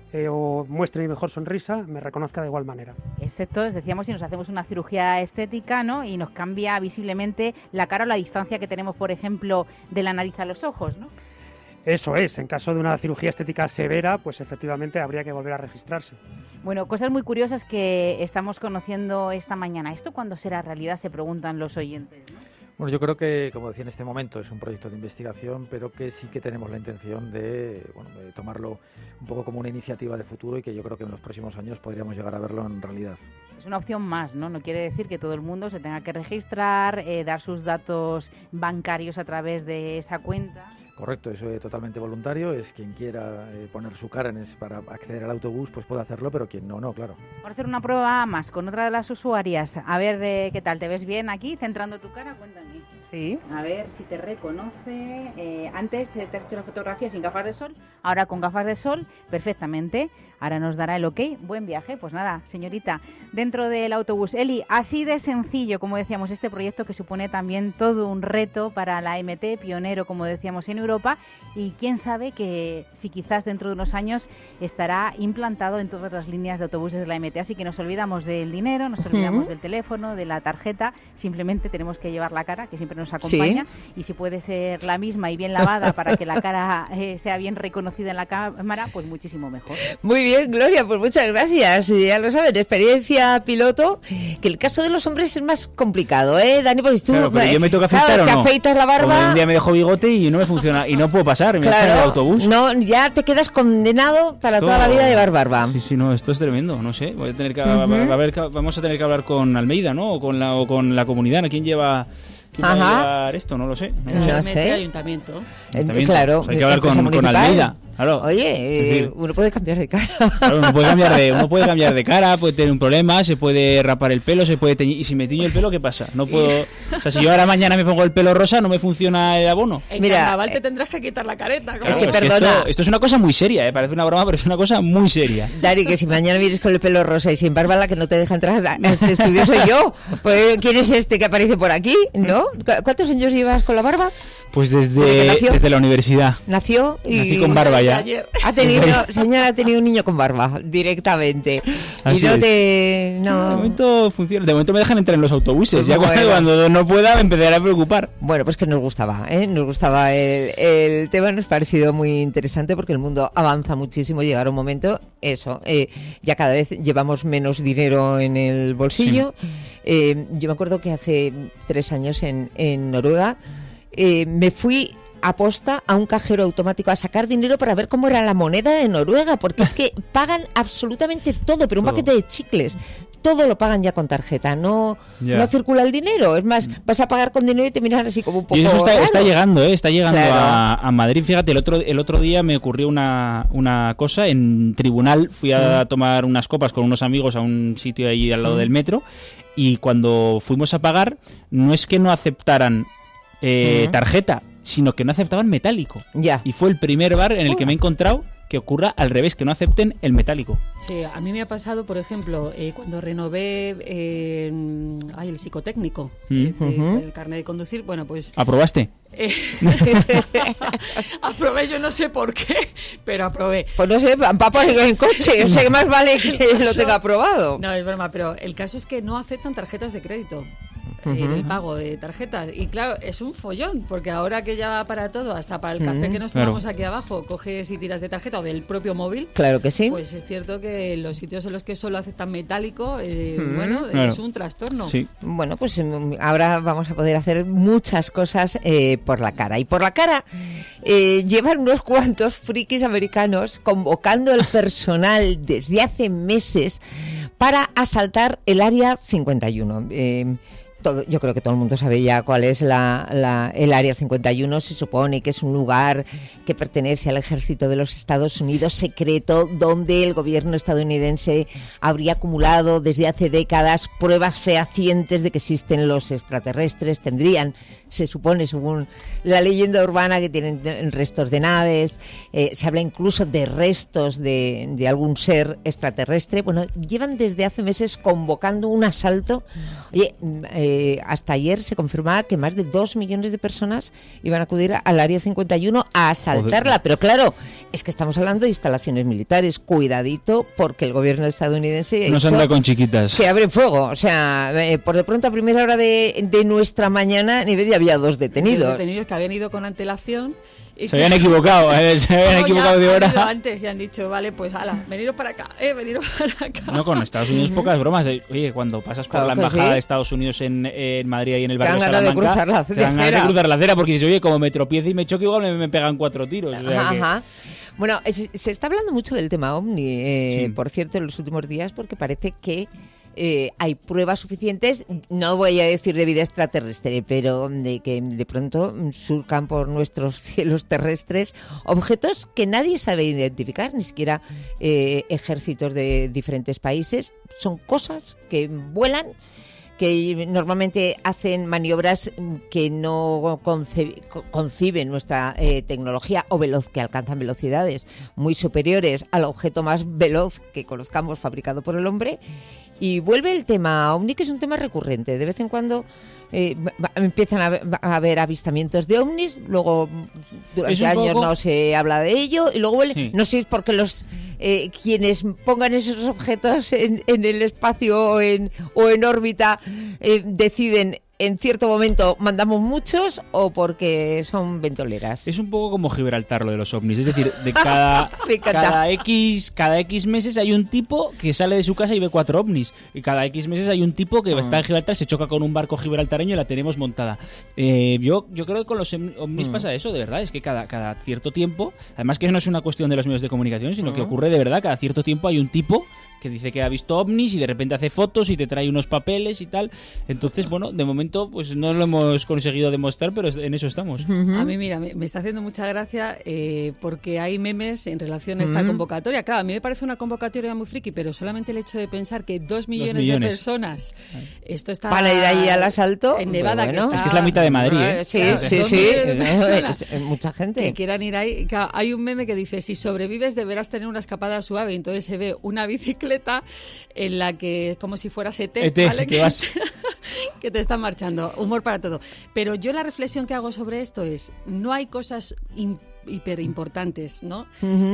o muestre mi mejor sonrisa, me reconozca de igual manera. Excepto, decíamos, si nos hacemos una cirugía estética, ¿no? Y nos cambia visiblemente la cara o la distancia que tenemos, por ejemplo, de la nariz a los ojos, ¿no? Eso es, en caso de una cirugía estética severa, pues efectivamente habría que volver a registrarse. Bueno, cosas muy curiosas que estamos conociendo esta mañana. ¿Esto cuándo será realidad?, se preguntan los oyentes, ¿no? Bueno, yo creo que, como decía, en este momento es un proyecto de investigación, pero que sí que tenemos la intención de tomarlo un poco como una iniciativa de futuro, y que yo creo que en los próximos años podríamos llegar a verlo en realidad. Es una opción más, ¿no? No quiere decir que todo el mundo se tenga que registrar, dar sus datos bancarios a través de esa cuenta. Correcto, eso es totalmente voluntario. Es quien quiera poner su cara para acceder al autobús, pues puede hacerlo, pero quien no, claro. Vamos a hacer una prueba más con otra de las usuarias. A ver qué tal, ¿te ves bien aquí? Centrando tu cara, cuéntame. Sí. A ver si te reconoce. Antes te has hecho la fotografía sin gafas de sol, ahora con gafas de sol, perfectamente. Ahora nos dará el ok. Buen viaje. Pues nada, señorita, dentro del autobús. Eli, así de sencillo, como decíamos, este proyecto que supone también todo un reto para la MT, pionero, como decíamos, en Europa, y quién sabe que si quizás dentro de unos años estará implantado en todas las líneas de autobuses de la MT. Así que nos olvidamos del dinero, nos olvidamos del teléfono, de la tarjeta, simplemente tenemos que llevar la cara, que siempre nos acompaña, y si puede ser la misma y bien lavada para que la cara sea bien reconocida en la cámara, pues muchísimo mejor. Muy bien, Gloria, pues muchas gracias. Ya lo saben, experiencia piloto, que el caso de los hombres es más complicado, Dani, porque tú claro, pero yo me toca afeitar o no. Te afeitas la barba. Como un día me dejo bigote y no me funciona, y no puedo pasar, me echan el autobús. No, ya te quedas condenado para toda la vida a llevar barba. Sí, no, esto es tremendo, no sé, voy a tener que vamos a tener que hablar con Almeida, ¿no? O con la comunidad, ¿no? ¿Quién lleva a llevar esto? No lo sé. No sé. Ayuntamiento. Claro, pues hay que hablar con Almeida. Claro. Oye, uno puede cambiar de cara. Claro, uno puede cambiar de cara, puede tener un problema, se puede rapar el pelo, se puede teñir. Y si me tiño el pelo, ¿qué pasa? No puedo. O sea, si yo ahora mañana me pongo el pelo rosa, no me funciona el abono. En carnaval te tendrás que quitar la careta. Claro, es que perdona. Esto es una cosa muy seria, parece una broma, pero es una cosa muy seria. Dari, que si mañana vienes con el pelo rosa y sin barba, la que no te deja entrar a este estudio soy yo. Pues, ¿quién es este que aparece por aquí? ¿No? ¿Cuántos años llevas con la barba? Pues desde la universidad. Nací con barba ya. Señora, ha tenido un niño con barba directamente. Así y no es. te. No. De momento funciona. De momento me dejan entrar en los autobuses. Ya cuando no pueda me empezaré a preocupar. Bueno, pues que nos gustaba, Nos gustaba el tema, nos ha parecido muy interesante porque el mundo avanza muchísimo. Llegará un momento, ya cada vez llevamos menos dinero en el bolsillo. Sí. Yo me acuerdo que hace 3 años en Noruega me fui aposta a un cajero automático a sacar dinero para ver cómo era la moneda de Noruega, porque es que pagan absolutamente todo, pero un paquete de chicles, todo lo pagan ya con tarjeta, no circula el dinero, es más, vas a pagar con dinero y te miran así como un poco. Y eso está llegando, claro. a Madrid. Fíjate, el otro día me ocurrió una cosa, en tribunal fui a tomar unas copas con unos amigos a un sitio ahí al lado del metro, y cuando fuimos a pagar, no es que no aceptaran tarjeta, sino que no aceptaban metálico. Y fue el primer bar en el que me he encontrado que ocurra al revés, que no acepten el metálico. Sí, a mí me ha pasado, por ejemplo, cuando renové el psicotécnico, el carnet de conducir, bueno, pues... ¿Aprobaste? Aprobé, yo no sé por qué, pero aprobé. Pues no sé, papá, en coche, o sea, que más vale que lo tenga aprobado. No, es broma, pero el caso es que no aceptan tarjetas de crédito. el pago de tarjetas. Y claro, es un follón, porque ahora que ya va para todo, hasta para el café que nos tomamos aquí abajo, coges y tiras de tarjeta o del propio móvil. Claro que sí. Pues es cierto que los sitios en los que solo aceptan metálico, es un trastorno. Sí. Bueno, pues ahora vamos a poder hacer muchas cosas por la cara. Y por la cara llevan unos cuantos frikis americanos convocando el personal desde hace meses para asaltar el Área 51. Yo creo que todo el mundo sabe ya cuál es el Área 51. Se supone que es un lugar que pertenece al ejército de los Estados Unidos, secreto, donde el gobierno estadounidense habría acumulado desde hace décadas pruebas fehacientes de que existen los extraterrestres. Tendrían, se supone, según la leyenda urbana, que tienen restos de naves. Se habla incluso de restos de algún ser extraterrestre. Bueno, llevan desde hace meses convocando un asalto. Oye, hasta ayer se confirmaba que más de 2 millones de personas iban a acudir al Área 51 a asaltarla. Pero claro, es que estamos hablando de instalaciones militares. Cuidadito, porque el gobierno estadounidense no se anda con chiquitas. Que abre fuego. O sea, por de pronto a primera hora de nuestra mañana en Iberia había 2 detenidos. Detenidos que habían ido con antelación. Y se habían equivocado, de hora. Antes y han dicho, vale, pues ala, veniros para acá, veniros para acá. No, con Estados Unidos pocas bromas. Oye, cuando pasas por la embajada de Estados Unidos en Madrid y en el barrio de Salamanca, te dan ganas de cruzar la acera porque dices, oye, como me tropiece y me choque, igual me pegan 4 tiros. O sea Ajá. Bueno, se está hablando mucho del tema OVNI, por cierto, en los últimos días, porque parece que hay pruebas suficientes, no voy a decir de vida extraterrestre, pero de que de pronto surcan por nuestros cielos terrestres objetos que nadie sabe identificar, ni siquiera ejércitos de diferentes países. Son cosas que vuelan, que normalmente hacen maniobras que no conciben nuestra tecnología, o que alcanzan velocidades muy superiores al objeto más veloz que conozcamos fabricado por el hombre. Y vuelve el tema OVNI, que es un tema recurrente. De vez en cuando empiezan a haber avistamientos de OVNIs, luego durante años no se habla de ello, y luego vuelve. Sí. No sé si es porque quienes pongan esos objetos en el espacio o en órbita deciden en cierto momento mandamos muchos, o porque son ventoleras. Es un poco como Gibraltar lo de los ovnis, es decir, de cada X meses hay un tipo que sale de su casa y ve 4 ovnis, y cada X meses hay un tipo que está en Gibraltar, se choca con un barco gibraltareño y la tenemos montada. Yo creo que con los ovnis pasa eso, de verdad, es que cada cierto tiempo, además que no es una cuestión de los medios de comunicación, sino que ocurre de verdad, cada cierto tiempo hay un tipo que dice que ha visto ovnis y de repente hace fotos y te trae unos papeles y tal. Entonces, bueno, de momento pues no lo hemos conseguido demostrar, pero en eso estamos. A mí, mira, me está haciendo mucha gracia porque hay memes en relación a esta convocatoria. Claro, a mí me parece una convocatoria muy friki, pero solamente el hecho de pensar que 2 millones de personas, esto está... Para ir ahí al asalto. En Nevada, bueno, que es que es la mitad de Madrid, ¿eh? Sí. Es mucha gente. Que quieran ir ahí. Claro, hay un meme que dice, si sobrevives deberás tener una escapada suave. Entonces se ve una bicicleta en la que, como si fueras ET, ¿vale? Que te están marchando. Humor para todo. Pero yo la reflexión que hago sobre esto es, no hay cosas hiper importantes, ¿no?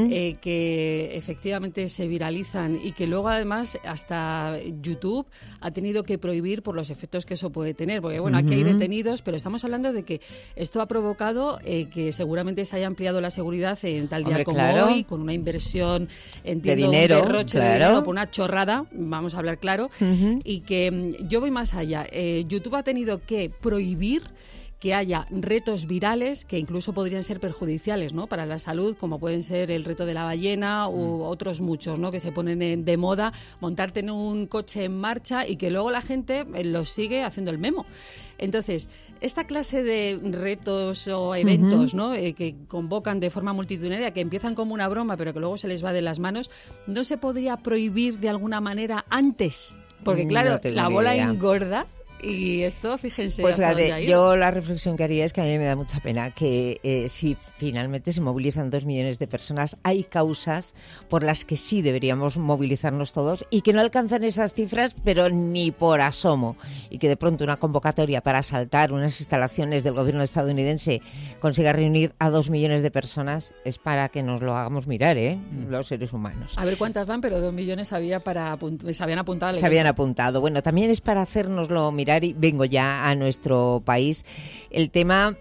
Que efectivamente se viralizan y que luego además hasta YouTube ha tenido que prohibir por los efectos que eso puede tener, porque bueno, aquí hay detenidos, pero estamos hablando de que esto ha provocado que seguramente se haya ampliado la seguridad en tal día como hoy, con una inversión, entiendo, de dinero, un derroche de dinero por una chorrada, vamos a hablar claro, y que yo voy más allá. YouTube ha tenido que prohibir que haya retos virales que incluso podrían ser perjudiciales, ¿no?, para la salud, como pueden ser el reto de la ballena u otros muchos, ¿no?, que se ponen de moda, montarte en un coche en marcha y que luego la gente los sigue haciendo el memo. Entonces, esta clase de retos o eventos, ¿no?, que convocan de forma multitudinaria, que empiezan como una broma pero que luego se les va de las manos, ¿no se podría prohibir de alguna manera antes? Porque claro, la bola engorda. Y esto, fíjense, pues fíjate, yo la reflexión que haría es que a mí me da mucha pena que si finalmente se movilizan 2 millones de personas, hay causas por las que sí deberíamos movilizarnos todos y que no alcanzan esas cifras, pero ni por asomo. Y que de pronto una convocatoria para asaltar unas instalaciones del gobierno estadounidense consiga reunir a 2 millones de personas es para que nos lo hagamos mirar, los seres humanos. A ver cuántas van, pero 2 millones se habían apuntado. Se habían apuntado. Bueno, también es para hacérnoslo mirar mirar, y vengo ya a nuestro país, el tema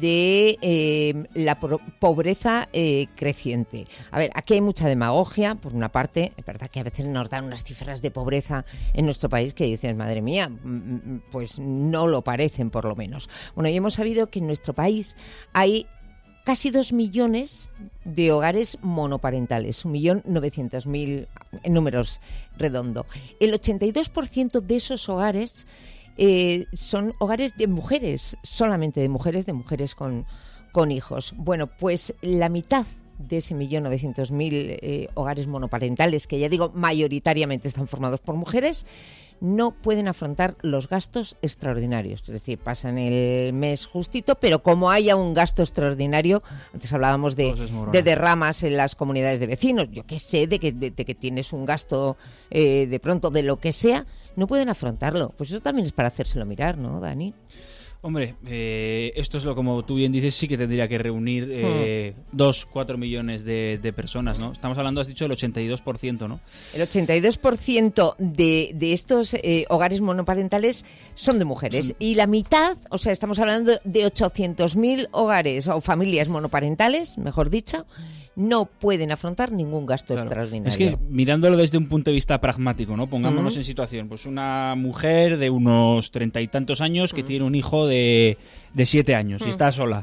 de la pobreza creciente. A ver, aquí hay mucha demagogia, por una parte. Es verdad que a veces nos dan unas cifras de pobreza en nuestro país que dices, madre mía, pues no lo parecen, por lo menos. Bueno, y hemos sabido que en nuestro país hay casi 2 millones de hogares monoparentales, 1.900.000 en números redondo. El 82% de esos hogares son hogares de mujeres, solamente de mujeres con hijos. Bueno, pues la mitad de ese 1.900.000 hogares monoparentales, que ya digo, mayoritariamente están formados por mujeres, no pueden afrontar los gastos extraordinarios. Es decir, pasan el mes justito, pero como haya un gasto extraordinario, antes hablábamos de derramas en las comunidades de vecinos, yo qué sé, de que tienes un gasto de pronto de lo que sea, no pueden afrontarlo. Pues eso también es para hacérselo mirar, ¿no, Dani? Hombre, esto es lo, como tú bien dices, sí que tendría que reunir 2-4 millones de personas, ¿no? Estamos hablando, has dicho, del 82%, ¿no? El 82% de estos hogares monoparentales son de mujeres. Y la mitad, o sea, estamos hablando de 800.000 hogares o familias monoparentales, mejor dicho, no pueden afrontar ningún gasto extraordinario. Es que mirándolo desde un punto de vista pragmático, ¿no? Pongámonos en situación, pues una mujer de unos 30 y tantos años que tiene un hijo de 7 años y está sola.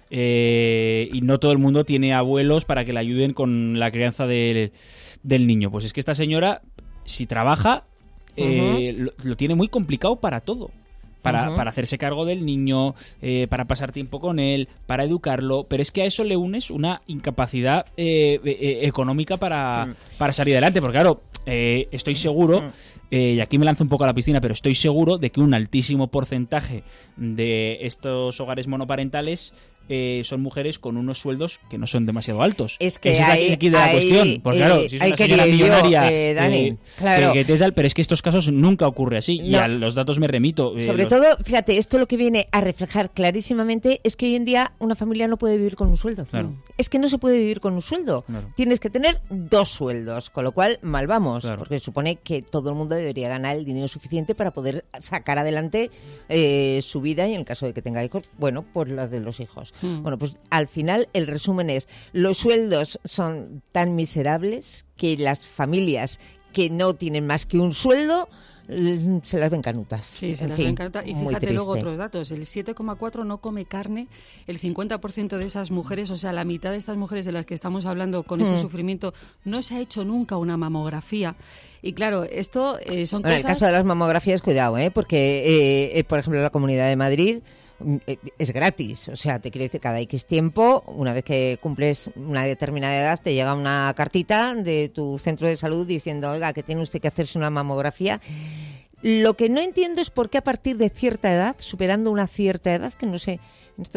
Y no todo el mundo tiene abuelos para que le ayuden con la crianza del niño. Pues es que esta señora, si trabaja, lo tiene muy complicado para todo. Para hacerse cargo del niño, para pasar tiempo con él, para educarlo, pero es que a eso le unes una incapacidad económica para salir adelante, porque claro, estoy seguro, y aquí me lanzo un poco a la piscina, pero estoy seguro de que un altísimo porcentaje de estos hogares monoparentales son mujeres con unos sueldos que no son demasiado altos. Es que esa es aquí de la cuestión. Porque claro, si es una señora millonaria, Dani, claro. Pero es que estos casos nunca ocurre así. No. Y a los datos me remito. Sobre todo, fíjate, esto lo que viene a reflejar clarísimamente es que hoy en día una familia no puede vivir con un sueldo. Claro. Es que no se puede vivir con un sueldo. Claro. Tienes que tener 2 sueldos, con lo cual mal vamos, porque supone que todo el mundo debería ganar el dinero suficiente para poder sacar adelante su vida, y en el caso de que tenga hijos, bueno, pues las de los hijos. Bueno, pues al final el resumen es, los sueldos son tan miserables que las familias que no tienen más que un sueldo se las ven canutas. Sí, se las ven canutas. Y fíjate luego otros datos. El 7,4 no come carne. El 50% de esas mujeres, o sea, la mitad de estas mujeres de las que estamos hablando con ese sufrimiento, no se ha hecho nunca una mamografía. Y claro, esto son cosas... En el caso de las mamografías, cuidado, porque, por ejemplo, en la Comunidad de Madrid es gratis, o sea, te quiere decir, cada X tiempo, una vez que cumples una determinada edad, te llega una cartita de tu centro de salud diciendo, oiga, que tiene usted que hacerse una mamografía. Lo que no entiendo es por qué a partir de cierta edad, superando una cierta edad, que no sé,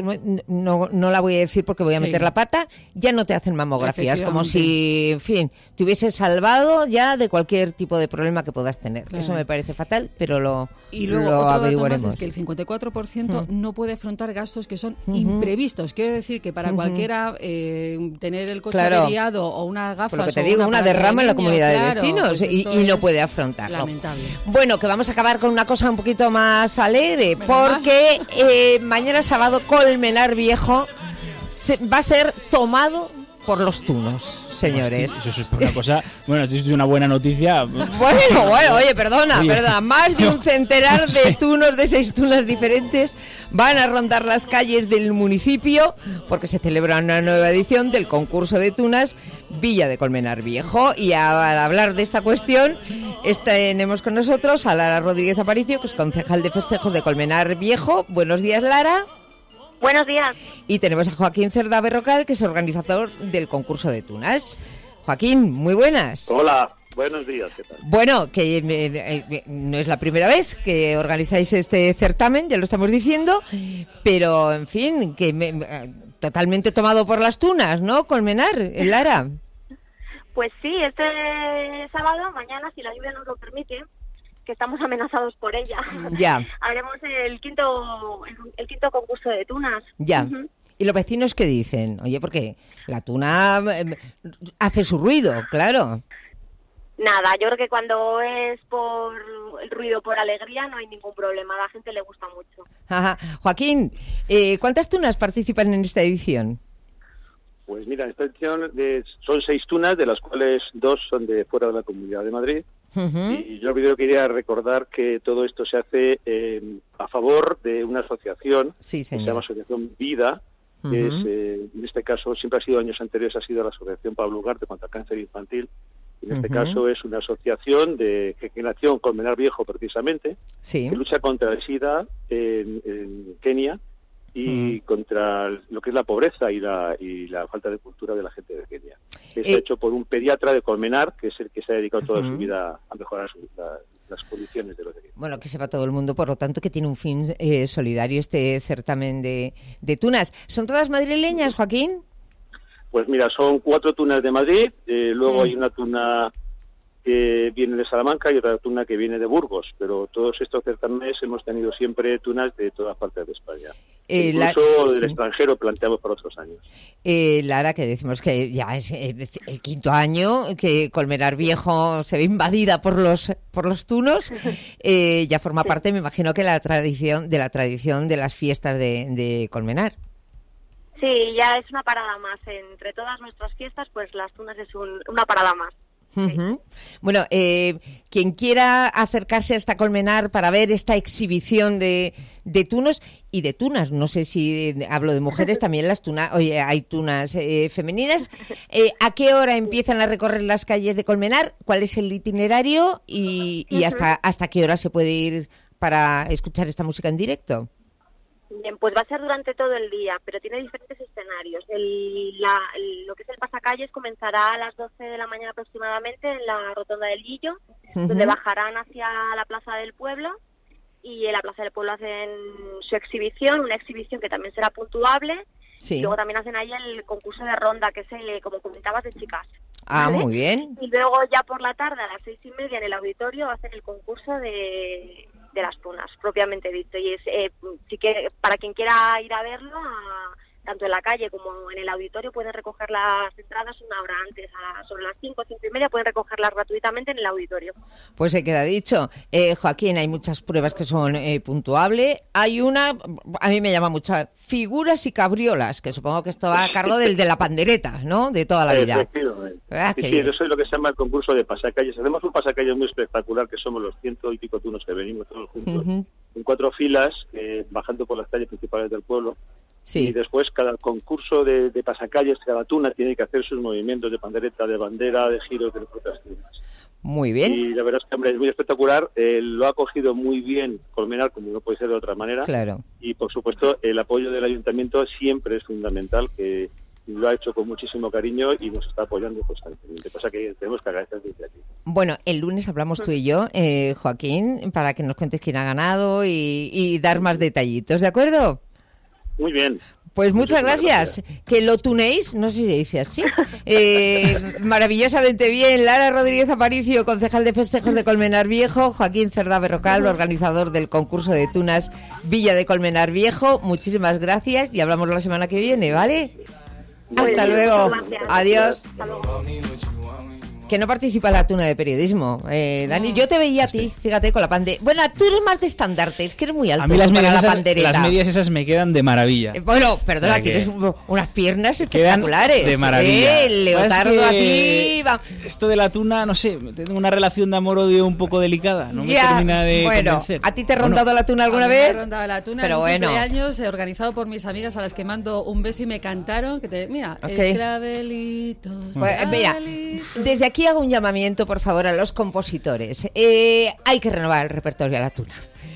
no la voy a decir porque voy a meter la pata, ya no te hacen mamografías, como si, en fin, te hubieses salvado ya de cualquier tipo de problema que puedas tener. Claro. Eso me parece fatal, pero lo averiguaremos. Más es que el 54% no puede afrontar gastos que son imprevistos. Quiero decir que para cualquiera tener el coche averiado o una gafas... Por lo que te digo, una derrama en la comunidad de vecinos, pues y no puede afrontarlo. Lamentable. Bueno, que vamos a acabar con una cosa un poquito más alegre, porque mañana sábado Colmenar Viejo va a ser tomado por los tunos, señores. Eso es una cosa... Bueno, eso es una buena noticia. Bueno, oye, perdona. Más de un centenar de tunos, de 6 tunas diferentes, van a rondar las calles del municipio porque se celebra una nueva edición del concurso de tunas Villa de Colmenar Viejo. Y al hablar de esta cuestión, tenemos con nosotros a Lara Rodríguez Aparicio, que es concejal de festejos de Colmenar Viejo. Buenos días, Lara. Buenos días. Y tenemos a Joaquín Cerda Berrocal, que es organizador del concurso de tunas. Joaquín, muy buenas. Hola, buenos días, ¿qué tal? Bueno, que no es la primera vez que organizáis este certamen, ya lo estamos diciendo, pero, en fin, que totalmente tomado por las tunas, ¿no, Colmenar, Lara? Pues sí, este sábado, mañana, si la lluvia nos lo permite, que estamos amenazados por ella. Ya. Haremos el quinto concurso de tunas. Ya. ¿Y los vecinos qué dicen? Oye, porque la tuna hace su ruido, claro. Nada, yo creo que cuando es por el ruido, por alegría, no hay ningún problema. A la gente le gusta mucho. Ajá. Joaquín, ¿cuántas tunas participan en esta edición? Pues mira, en esta edición son 6 tunas, de las cuales 2 son de fuera de la Comunidad de Madrid. Uh-huh. Y yo primero quería recordar que todo esto se hace a favor de una asociación, que se llama Asociación Vida, que es, en este caso, siempre ha sido, años anteriores, ha sido la Asociación Pablo Ugarte contra el Cáncer Infantil. En este caso es una asociación de generación Colmenar Viejo, precisamente, que lucha contra el SIDA en Kenia y contra lo que es la pobreza y la falta de cultura de la gente de Kenia. Es hecho por un pediatra de Colmenar, que es el que se ha dedicado toda su vida a mejorar las condiciones de los niños. Bueno, que sepa todo el mundo, por lo tanto, que tiene un fin solidario este certamen de tunas. ¿Son todas madrileñas, Joaquín? Pues mira, son 4 tunas de Madrid, luego hay una tuna que viene de Salamanca y otra tuna que viene de Burgos, pero todos estos certámenes hemos tenido siempre tunas de todas partes de España. Incluso del extranjero planteamos para otros años. Lara, que decimos que ya es el 5º año que Colmenar Viejo se ve invadida por los tunos, ya forma parte, me imagino, que la tradición de las fiestas de Colmenar. Sí, ya es una parada más. Entre todas nuestras fiestas, pues las tunas es una parada más. Uh-huh. Bueno, quien quiera acercarse hasta Colmenar para ver esta exhibición de tunos y de tunas, no sé si hablo de mujeres, también las tunas, oye, hay tunas femeninas. ¿A qué hora empiezan a recorrer las calles de Colmenar? ¿Cuál es el itinerario? Y hasta qué hora se puede ir para escuchar esta música en directo? Bien, pues va a ser durante todo el día, pero tiene diferentes escenarios. Lo que es el pasacalles comenzará a las 12 de la mañana aproximadamente en la Rotonda del Lillo, donde bajarán hacia la Plaza del Pueblo, y en la Plaza del Pueblo hacen su exhibición, una exhibición que también será puntuable, y luego también hacen ahí el concurso de ronda, que es como comentabas, de chicas. Ah, ¿vale? Muy bien. Y luego ya por la tarde, a las 6:30, en el auditorio va a hacer el concurso de las tunas, propiamente dicho, y es para quien quiera ir a verlo, tanto en la calle como en el auditorio, pueden recoger las entradas una hora antes, sobre las 5:30, pueden recogerlas gratuitamente en el auditorio. Pues se queda dicho. Joaquín, hay muchas pruebas que son puntuables. Hay una, a mí me llama mucho, figuras y cabriolas, que supongo que esto va a cargo del de la pandereta, ¿no? De toda la vida. Efectivamente. Eso es lo que se llama el concurso de pasacalles. Hacemos un pasacalles muy espectacular, que somos los 100 y pico tunos que venimos todos juntos, en 4 filas, bajando por las calles principales del pueblo. Sí. Y después cada concurso de pasacalles, cada tuna tiene que hacer sus movimientos de pandereta, de bandera, de giros de las propias tunas. Muy bien. Y la verdad es que, hombre, es muy espectacular. Lo ha cogido muy bien Colmenar, como no puede ser de otra manera. Claro. Y, por supuesto, el apoyo del ayuntamiento siempre es fundamental, que lo ha hecho con muchísimo cariño y nos está apoyando constantemente, cosa que tenemos que agradecer desde aquí. Bueno, el lunes hablamos tú y yo, Joaquín, para que nos cuentes quién ha ganado y dar más detallitos, ¿de acuerdo? Muy bien. Pues muchas gracias. Que lo tunéis, no sé si se dice así, maravillosamente bien. Lara Rodríguez Aparicio, concejal de festejos de Colmenar Viejo, Joaquín Cerdá Berrocal, organizador del concurso de tunas Villa de Colmenar Viejo. Muchísimas gracias y hablamos la semana que viene, ¿vale? Hasta luego. Adiós. Hasta luego. Que no participa en la tuna de periodismo. Dani, yo te veía a ti, fíjate, con la pandereta. Bueno, tú eres más de estandarte, es que eres muy alto. A mí las medias, la pandereta. Las medias esas me quedan de maravilla. Bueno, perdona, o sea tienes unas piernas espectaculares. De maravilla. El leotardo aquí. Esto de la tuna, no sé, tengo una relación de amor-odio un poco delicada. No me termina de convencer. ¿A ti te ha rondado la tuna alguna vez? Me ha rondado la tuna. Pero en cumpleaños, organizado por mis amigas a las que mando un beso y me cantaron. Mira, clavelitos. Pues, mira, desde aquí hago un llamamiento, por favor, a los compositores. Hay que renovar el repertorio a la tuna.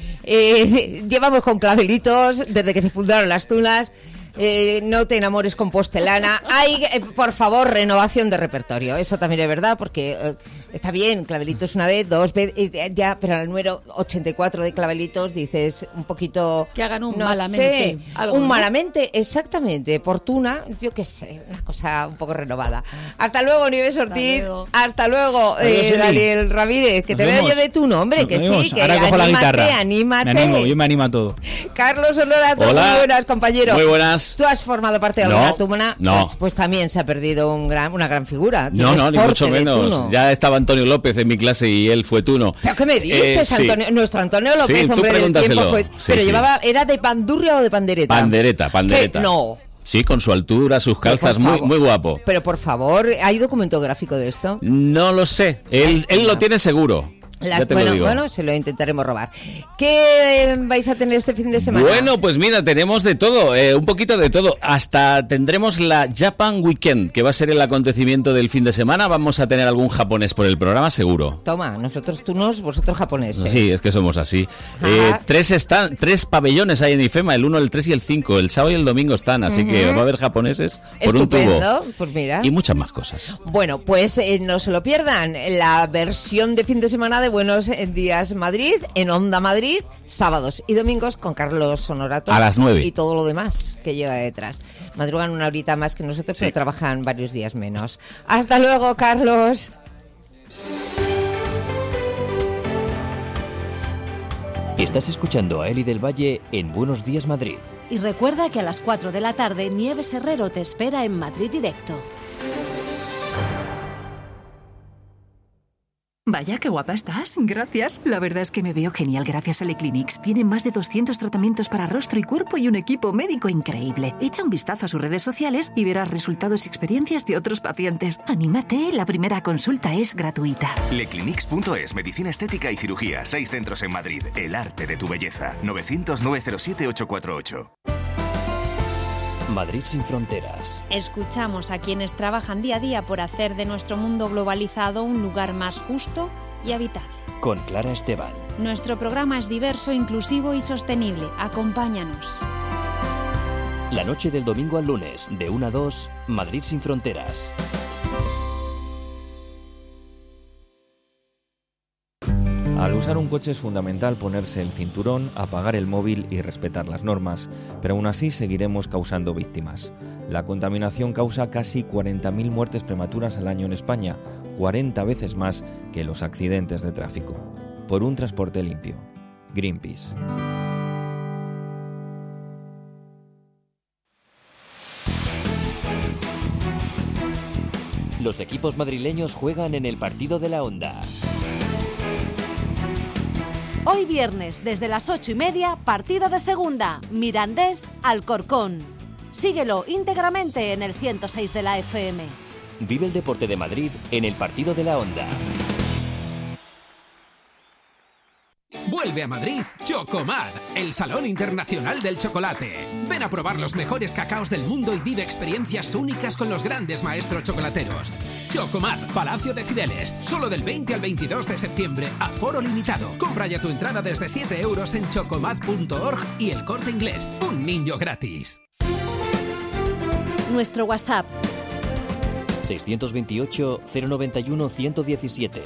Llevamos con clavelitos desde que se fundaron las tunas. No te enamores con Postelana. Hay, por favor, renovación de repertorio. Eso también es verdad, porque está bien, clavelitos una vez, 2 veces, ya, pero al número 84 de clavelitos dices un poquito... Que hagan un malamente. Algo, un malamente, exactamente. Por tuna, yo qué sé, una cosa un poco renovada. Hasta luego, Nieves Ortiz. Hasta luego, Daniel Ramírez. Que te veo yo de tu nombre, que sí, que ahora cojo la guitarra. Anímate. Me animo, yo me animo a todo. Carlos Honorato, muy buenas, compañero. Muy buenas. más. ¿Tú has formado parte de alguna túmula? No. Pues también se ha perdido una gran figura. No, ni mucho menos. Ya estaba Antonio López en mi clase y él fue tuno. ¿Pero qué me dices, Antonio? Sí. Nuestro Antonio López, sí, hombre del tiempo, fue... Sí, pero ¿era de bandurria o de pandereta? Pandereta. ¿Qué? No. Sí, con su altura, sus calzas, muy guapo. Pero por favor, ¿hay documento gráfico de esto? No lo sé. Él lo tiene seguro. Bueno, se lo intentaremos robar. ¿Qué vais a tener este fin de semana? Bueno, pues mira, tenemos de todo, un poquito de todo. Hasta tendremos la Japan Weekend, que va a ser el acontecimiento del fin de semana. Vamos a tener algún japonés por el programa, seguro. Toma, nosotros tunos, vosotros japoneses. Sí, es que somos así. 3 pabellones hay en IFEMA, el 1, el 3 y el 5. El sábado y el domingo están, así que va a haber japoneses por Estupendo, un tubo. Pues mira. Y muchas más cosas. Bueno, pues no se lo pierdan. La versión de fin de semana de Buenos Días Madrid, en Onda Madrid, sábados y domingos con Carlos Honorato. A las 9. Y todo lo demás que llega detrás. Madrugan una horita más que nosotros, pero trabajan varios días menos. Hasta luego, Carlos. Estás escuchando a Eli del Valle en Buenos Días Madrid. Y recuerda que a las 4 de la tarde Nieves Herrero te espera en Madrid Directo. Vaya, qué guapa estás. Gracias. La verdad es que me veo genial gracias a Leclinics. Tienen más de 200 tratamientos para rostro y cuerpo y un equipo médico increíble. Echa un vistazo a sus redes sociales y verás resultados y experiencias de otros pacientes. Anímate, la primera consulta es gratuita. Leclinics.es, medicina estética y cirugía. 6 centros en Madrid. El arte de tu belleza. 900-907-848. Madrid sin fronteras. Escuchamos a quienes trabajan día a día por hacer de nuestro mundo globalizado un lugar más justo y habitable. Con Clara Esteban. Nuestro programa es diverso, inclusivo y sostenible. Acompáñanos. La noche del domingo al lunes, de 1 a 2, Madrid sin fronteras. Al usar un coche es fundamental ponerse el cinturón, apagar el móvil y respetar las normas, pero aún así seguiremos causando víctimas. La contaminación causa casi 40.000 muertes prematuras al año en España, 40 veces más que los accidentes de tráfico. Por un transporte limpio. Greenpeace. Los equipos madrileños juegan en el partido de la Onda. Hoy viernes, desde las 8:30, partido de segunda, Mirandés-Alcorcón. Síguelo íntegramente en el 106 de la FM. Vive el deporte de Madrid en el partido de la Onda. Vuelve a Madrid Chocomad, el Salón Internacional del Chocolate. Ven a probar los mejores cacaos del mundo y vive experiencias únicas con los grandes maestros chocolateros. Chocomad, Palacio de Cibeles, solo del 20 al 22 de septiembre, aforo limitado. Compra ya tu entrada desde 7 euros en chocomad.org y El Corte Inglés. Un niño gratis. Nuestro WhatsApp 628 091 117.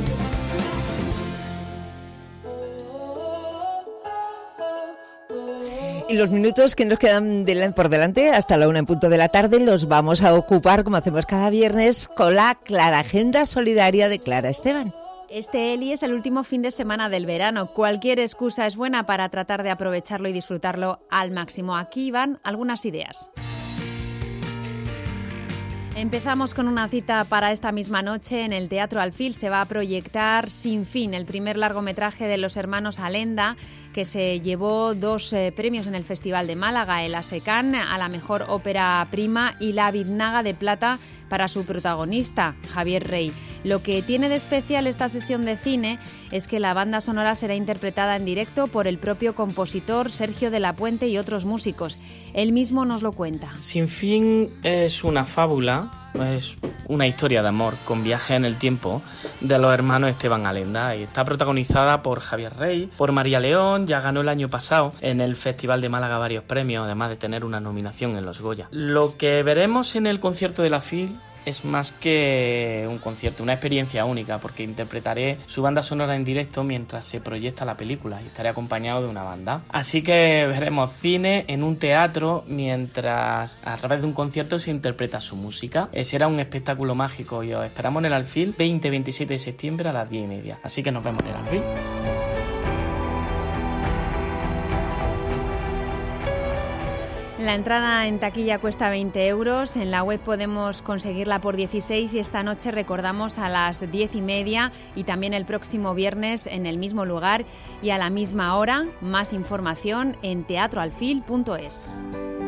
Y los minutos que nos quedan por delante, hasta la 1:00 de la tarde, los vamos a ocupar, como hacemos cada viernes, con la Clara Agenda Solidaria de Clara Esteban. Este, Eli, es el último fin de semana del verano. Cualquier excusa es buena para tratar de aprovecharlo y disfrutarlo al máximo. Aquí van algunas ideas. Empezamos con una cita para esta misma noche. En el Teatro Alfil se va a proyectar Sin Fin, el primer largometraje de los hermanos Alenda, que se llevó 2 premios en el Festival de Málaga, el ASECAN a la mejor ópera prima y la Biznaga de plata para su protagonista, Javier Rey. Lo que tiene de especial esta sesión de cine es que la banda sonora será interpretada en directo por el propio compositor Sergio de la Puente y otros músicos. Él mismo nos lo cuenta. Sin Fin es una fábula, es una historia de amor con viaje en el tiempo de los hermanos Esteban Alenda y está protagonizada por Javier Rey, por María León. Ya ganó el año pasado en el Festival de Málaga varios premios, además de tener una nominación en los Goya. Lo que veremos en el concierto de la FIL es más que un concierto, una experiencia única, porque interpretaré su banda sonora en directo mientras se proyecta la película y estaré acompañado de una banda. Así que veremos cine en un teatro mientras a través de un concierto se interpreta su música. Será un espectáculo mágico y os esperamos en el Alfil 20-27 de septiembre a las 10:30. Así que nos vemos en el Alfil. La entrada en taquilla cuesta 20 euros, en la web podemos conseguirla por 16 y esta noche recordamos a las 10:30 y también el próximo viernes en el mismo lugar y a la misma hora. Más información en teatroalfil.es.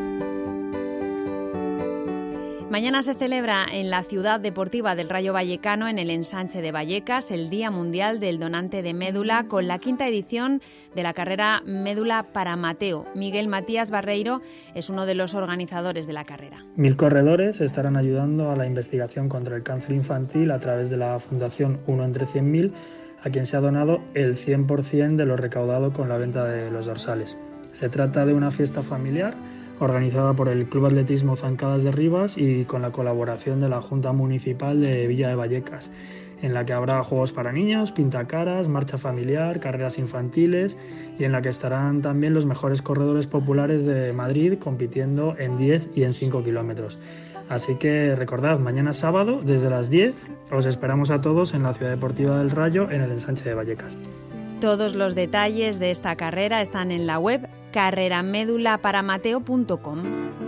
Mañana se celebra en la Ciudad Deportiva del Rayo Vallecano, en el Ensanche de Vallecas, el Día Mundial del Donante de Médula, con la 5ª edición de la carrera Médula para Mateo. Miguel Matías Barreiro es uno de los organizadores de la carrera. 1000 corredores estarán ayudando a la investigación contra el cáncer infantil a través de la Fundación 1 entre 100.000, a quien se ha donado el 100% de lo recaudado con la venta de los dorsales. Se trata de una fiesta familiar organizada por el Club Atletismo Zancadas de Rivas y con la colaboración de la Junta Municipal de Villa de Vallecas, en la que habrá juegos para niños, pintacaras, marcha familiar, carreras infantiles y en la que estarán también los mejores corredores populares de Madrid compitiendo en 10 y en 5 kilómetros. Así que recordad, mañana sábado desde las 10 os esperamos a todos en la Ciudad Deportiva del Rayo, en el Ensanche de Vallecas. Todos los detalles de esta carrera están en la web carreramedulaparamateo.com.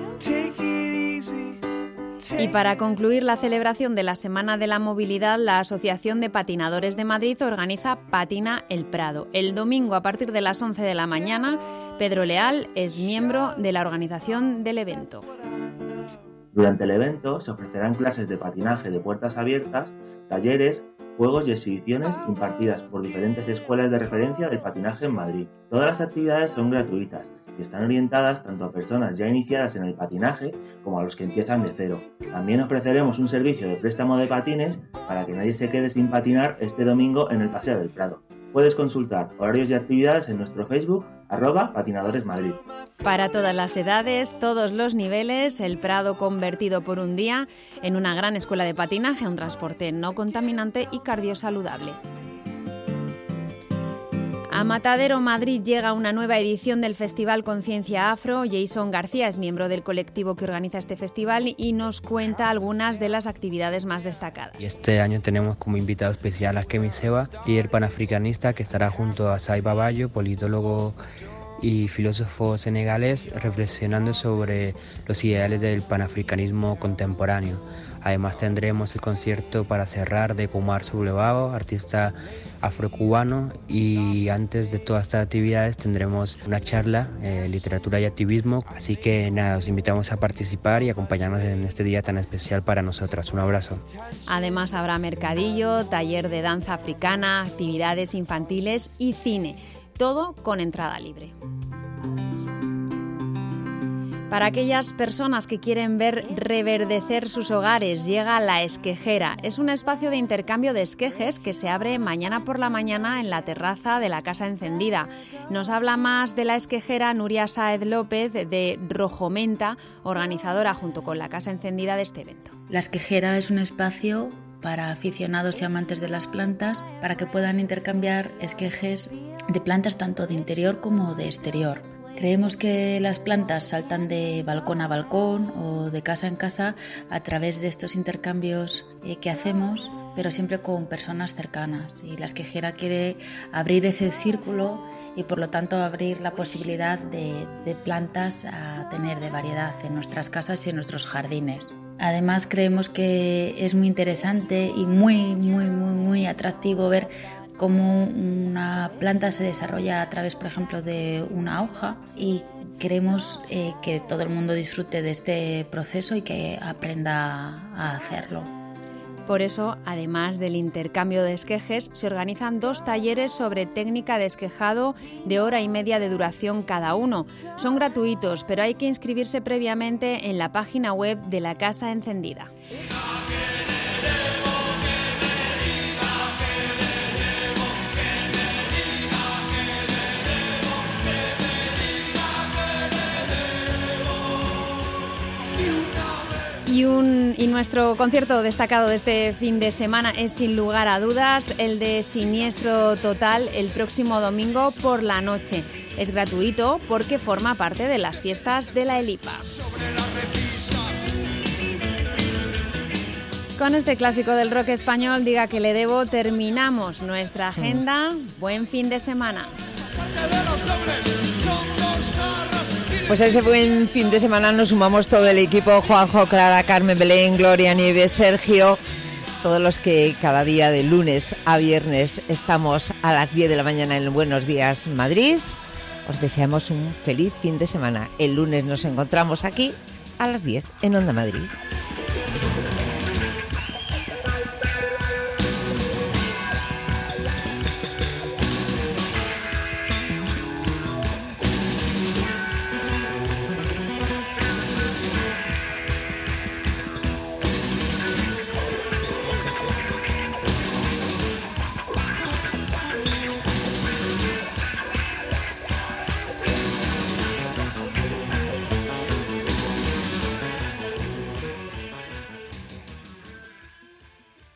Y para concluir la celebración de la Semana de la Movilidad, la Asociación de Patinadores de Madrid organiza Patina el Prado. El domingo, a partir de las 11 de la mañana, Pedro Leal es miembro de la organización del evento. Durante el evento se ofrecerán clases de patinaje de puertas abiertas, talleres, juegos y exhibiciones impartidas por diferentes escuelas de referencia del patinaje en Madrid. Todas las actividades son gratuitas y están orientadas tanto a personas ya iniciadas en el patinaje como a los que empiezan de cero. También ofreceremos un servicio de préstamo de patines para que nadie se quede sin patinar este domingo en el Paseo del Prado. Puedes consultar horarios y actividades en nuestro Facebook, @patinadoresmadrid. Para todas las edades, todos los niveles, el Prado convertido por un día en una gran escuela de patinaje, un transporte no contaminante y cardiosaludable. A Matadero, Madrid, llega una nueva edición del Festival Conciencia Afro. Jason García es miembro del colectivo que organiza este festival y nos cuenta algunas de las actividades más destacadas. Y este año tenemos como invitado especial a Kemi Seba, líder panafricanista, que estará junto a Sai Babayo, politólogo y filósofo senegalés, reflexionando sobre los ideales del panafricanismo contemporáneo. Además tendremos el concierto para cerrar de Kumar Sublevao, artista afrocubano, y antes de todas estas actividades tendremos una charla, literatura y activismo, así que nada, os invitamos a participar y acompañarnos en este día tan especial para nosotras. Un abrazo. Además habrá mercadillo, taller de danza africana, actividades infantiles y cine, todo con entrada libre. Para aquellas personas que quieren ver reverdecer sus hogares, llega La Esquejera. Es un espacio de intercambio de esquejes que se abre mañana por la mañana en la terraza de la Casa Encendida. Nos habla más de La Esquejera Nuria Sáez López, de Rojomenta, organizadora junto con la Casa Encendida de este evento. La Esquejera es un espacio para aficionados y amantes de las plantas, para que puedan intercambiar esquejes de plantas tanto de interior como de exterior. Creemos que las plantas saltan de balcón a balcón o de casa en casa a través de estos intercambios que hacemos, pero siempre con personas cercanas. Y La Esquejera quiere abrir ese círculo y por lo tanto abrir la posibilidad de plantas a tener de variedad en nuestras casas y en nuestros jardines. Además creemos que es muy interesante y muy atractivo ver cómo una planta se desarrolla a través, por ejemplo, de una hoja, y queremos que todo el mundo disfrute de este proceso y que aprenda a hacerlo. Por eso, además del intercambio de esquejes, se organizan 2 talleres sobre técnica de esquejado de 1h30 de duración cada uno. Son gratuitos, pero hay que inscribirse previamente en la página web de la Casa Encendida. Y nuestro concierto destacado de este fin de semana es, sin lugar a dudas, el de Siniestro Total, el próximo domingo por la noche. Es gratuito porque forma parte de las fiestas de la Elipa. Con este clásico del rock español, Diga que le debo, terminamos nuestra agenda. Buen fin de semana. Parte de los dobles son 2 jarras y Pues a ese buen fin de semana nos sumamos todo el equipo, Juanjo, Clara, Carmen, Belén, Gloria, Nieves, Sergio, todos los que cada día de lunes a viernes estamos a las 10 de la mañana en Buenos Días Madrid. Os deseamos un feliz fin de semana. El lunes nos encontramos aquí a las 10 en Onda Madrid.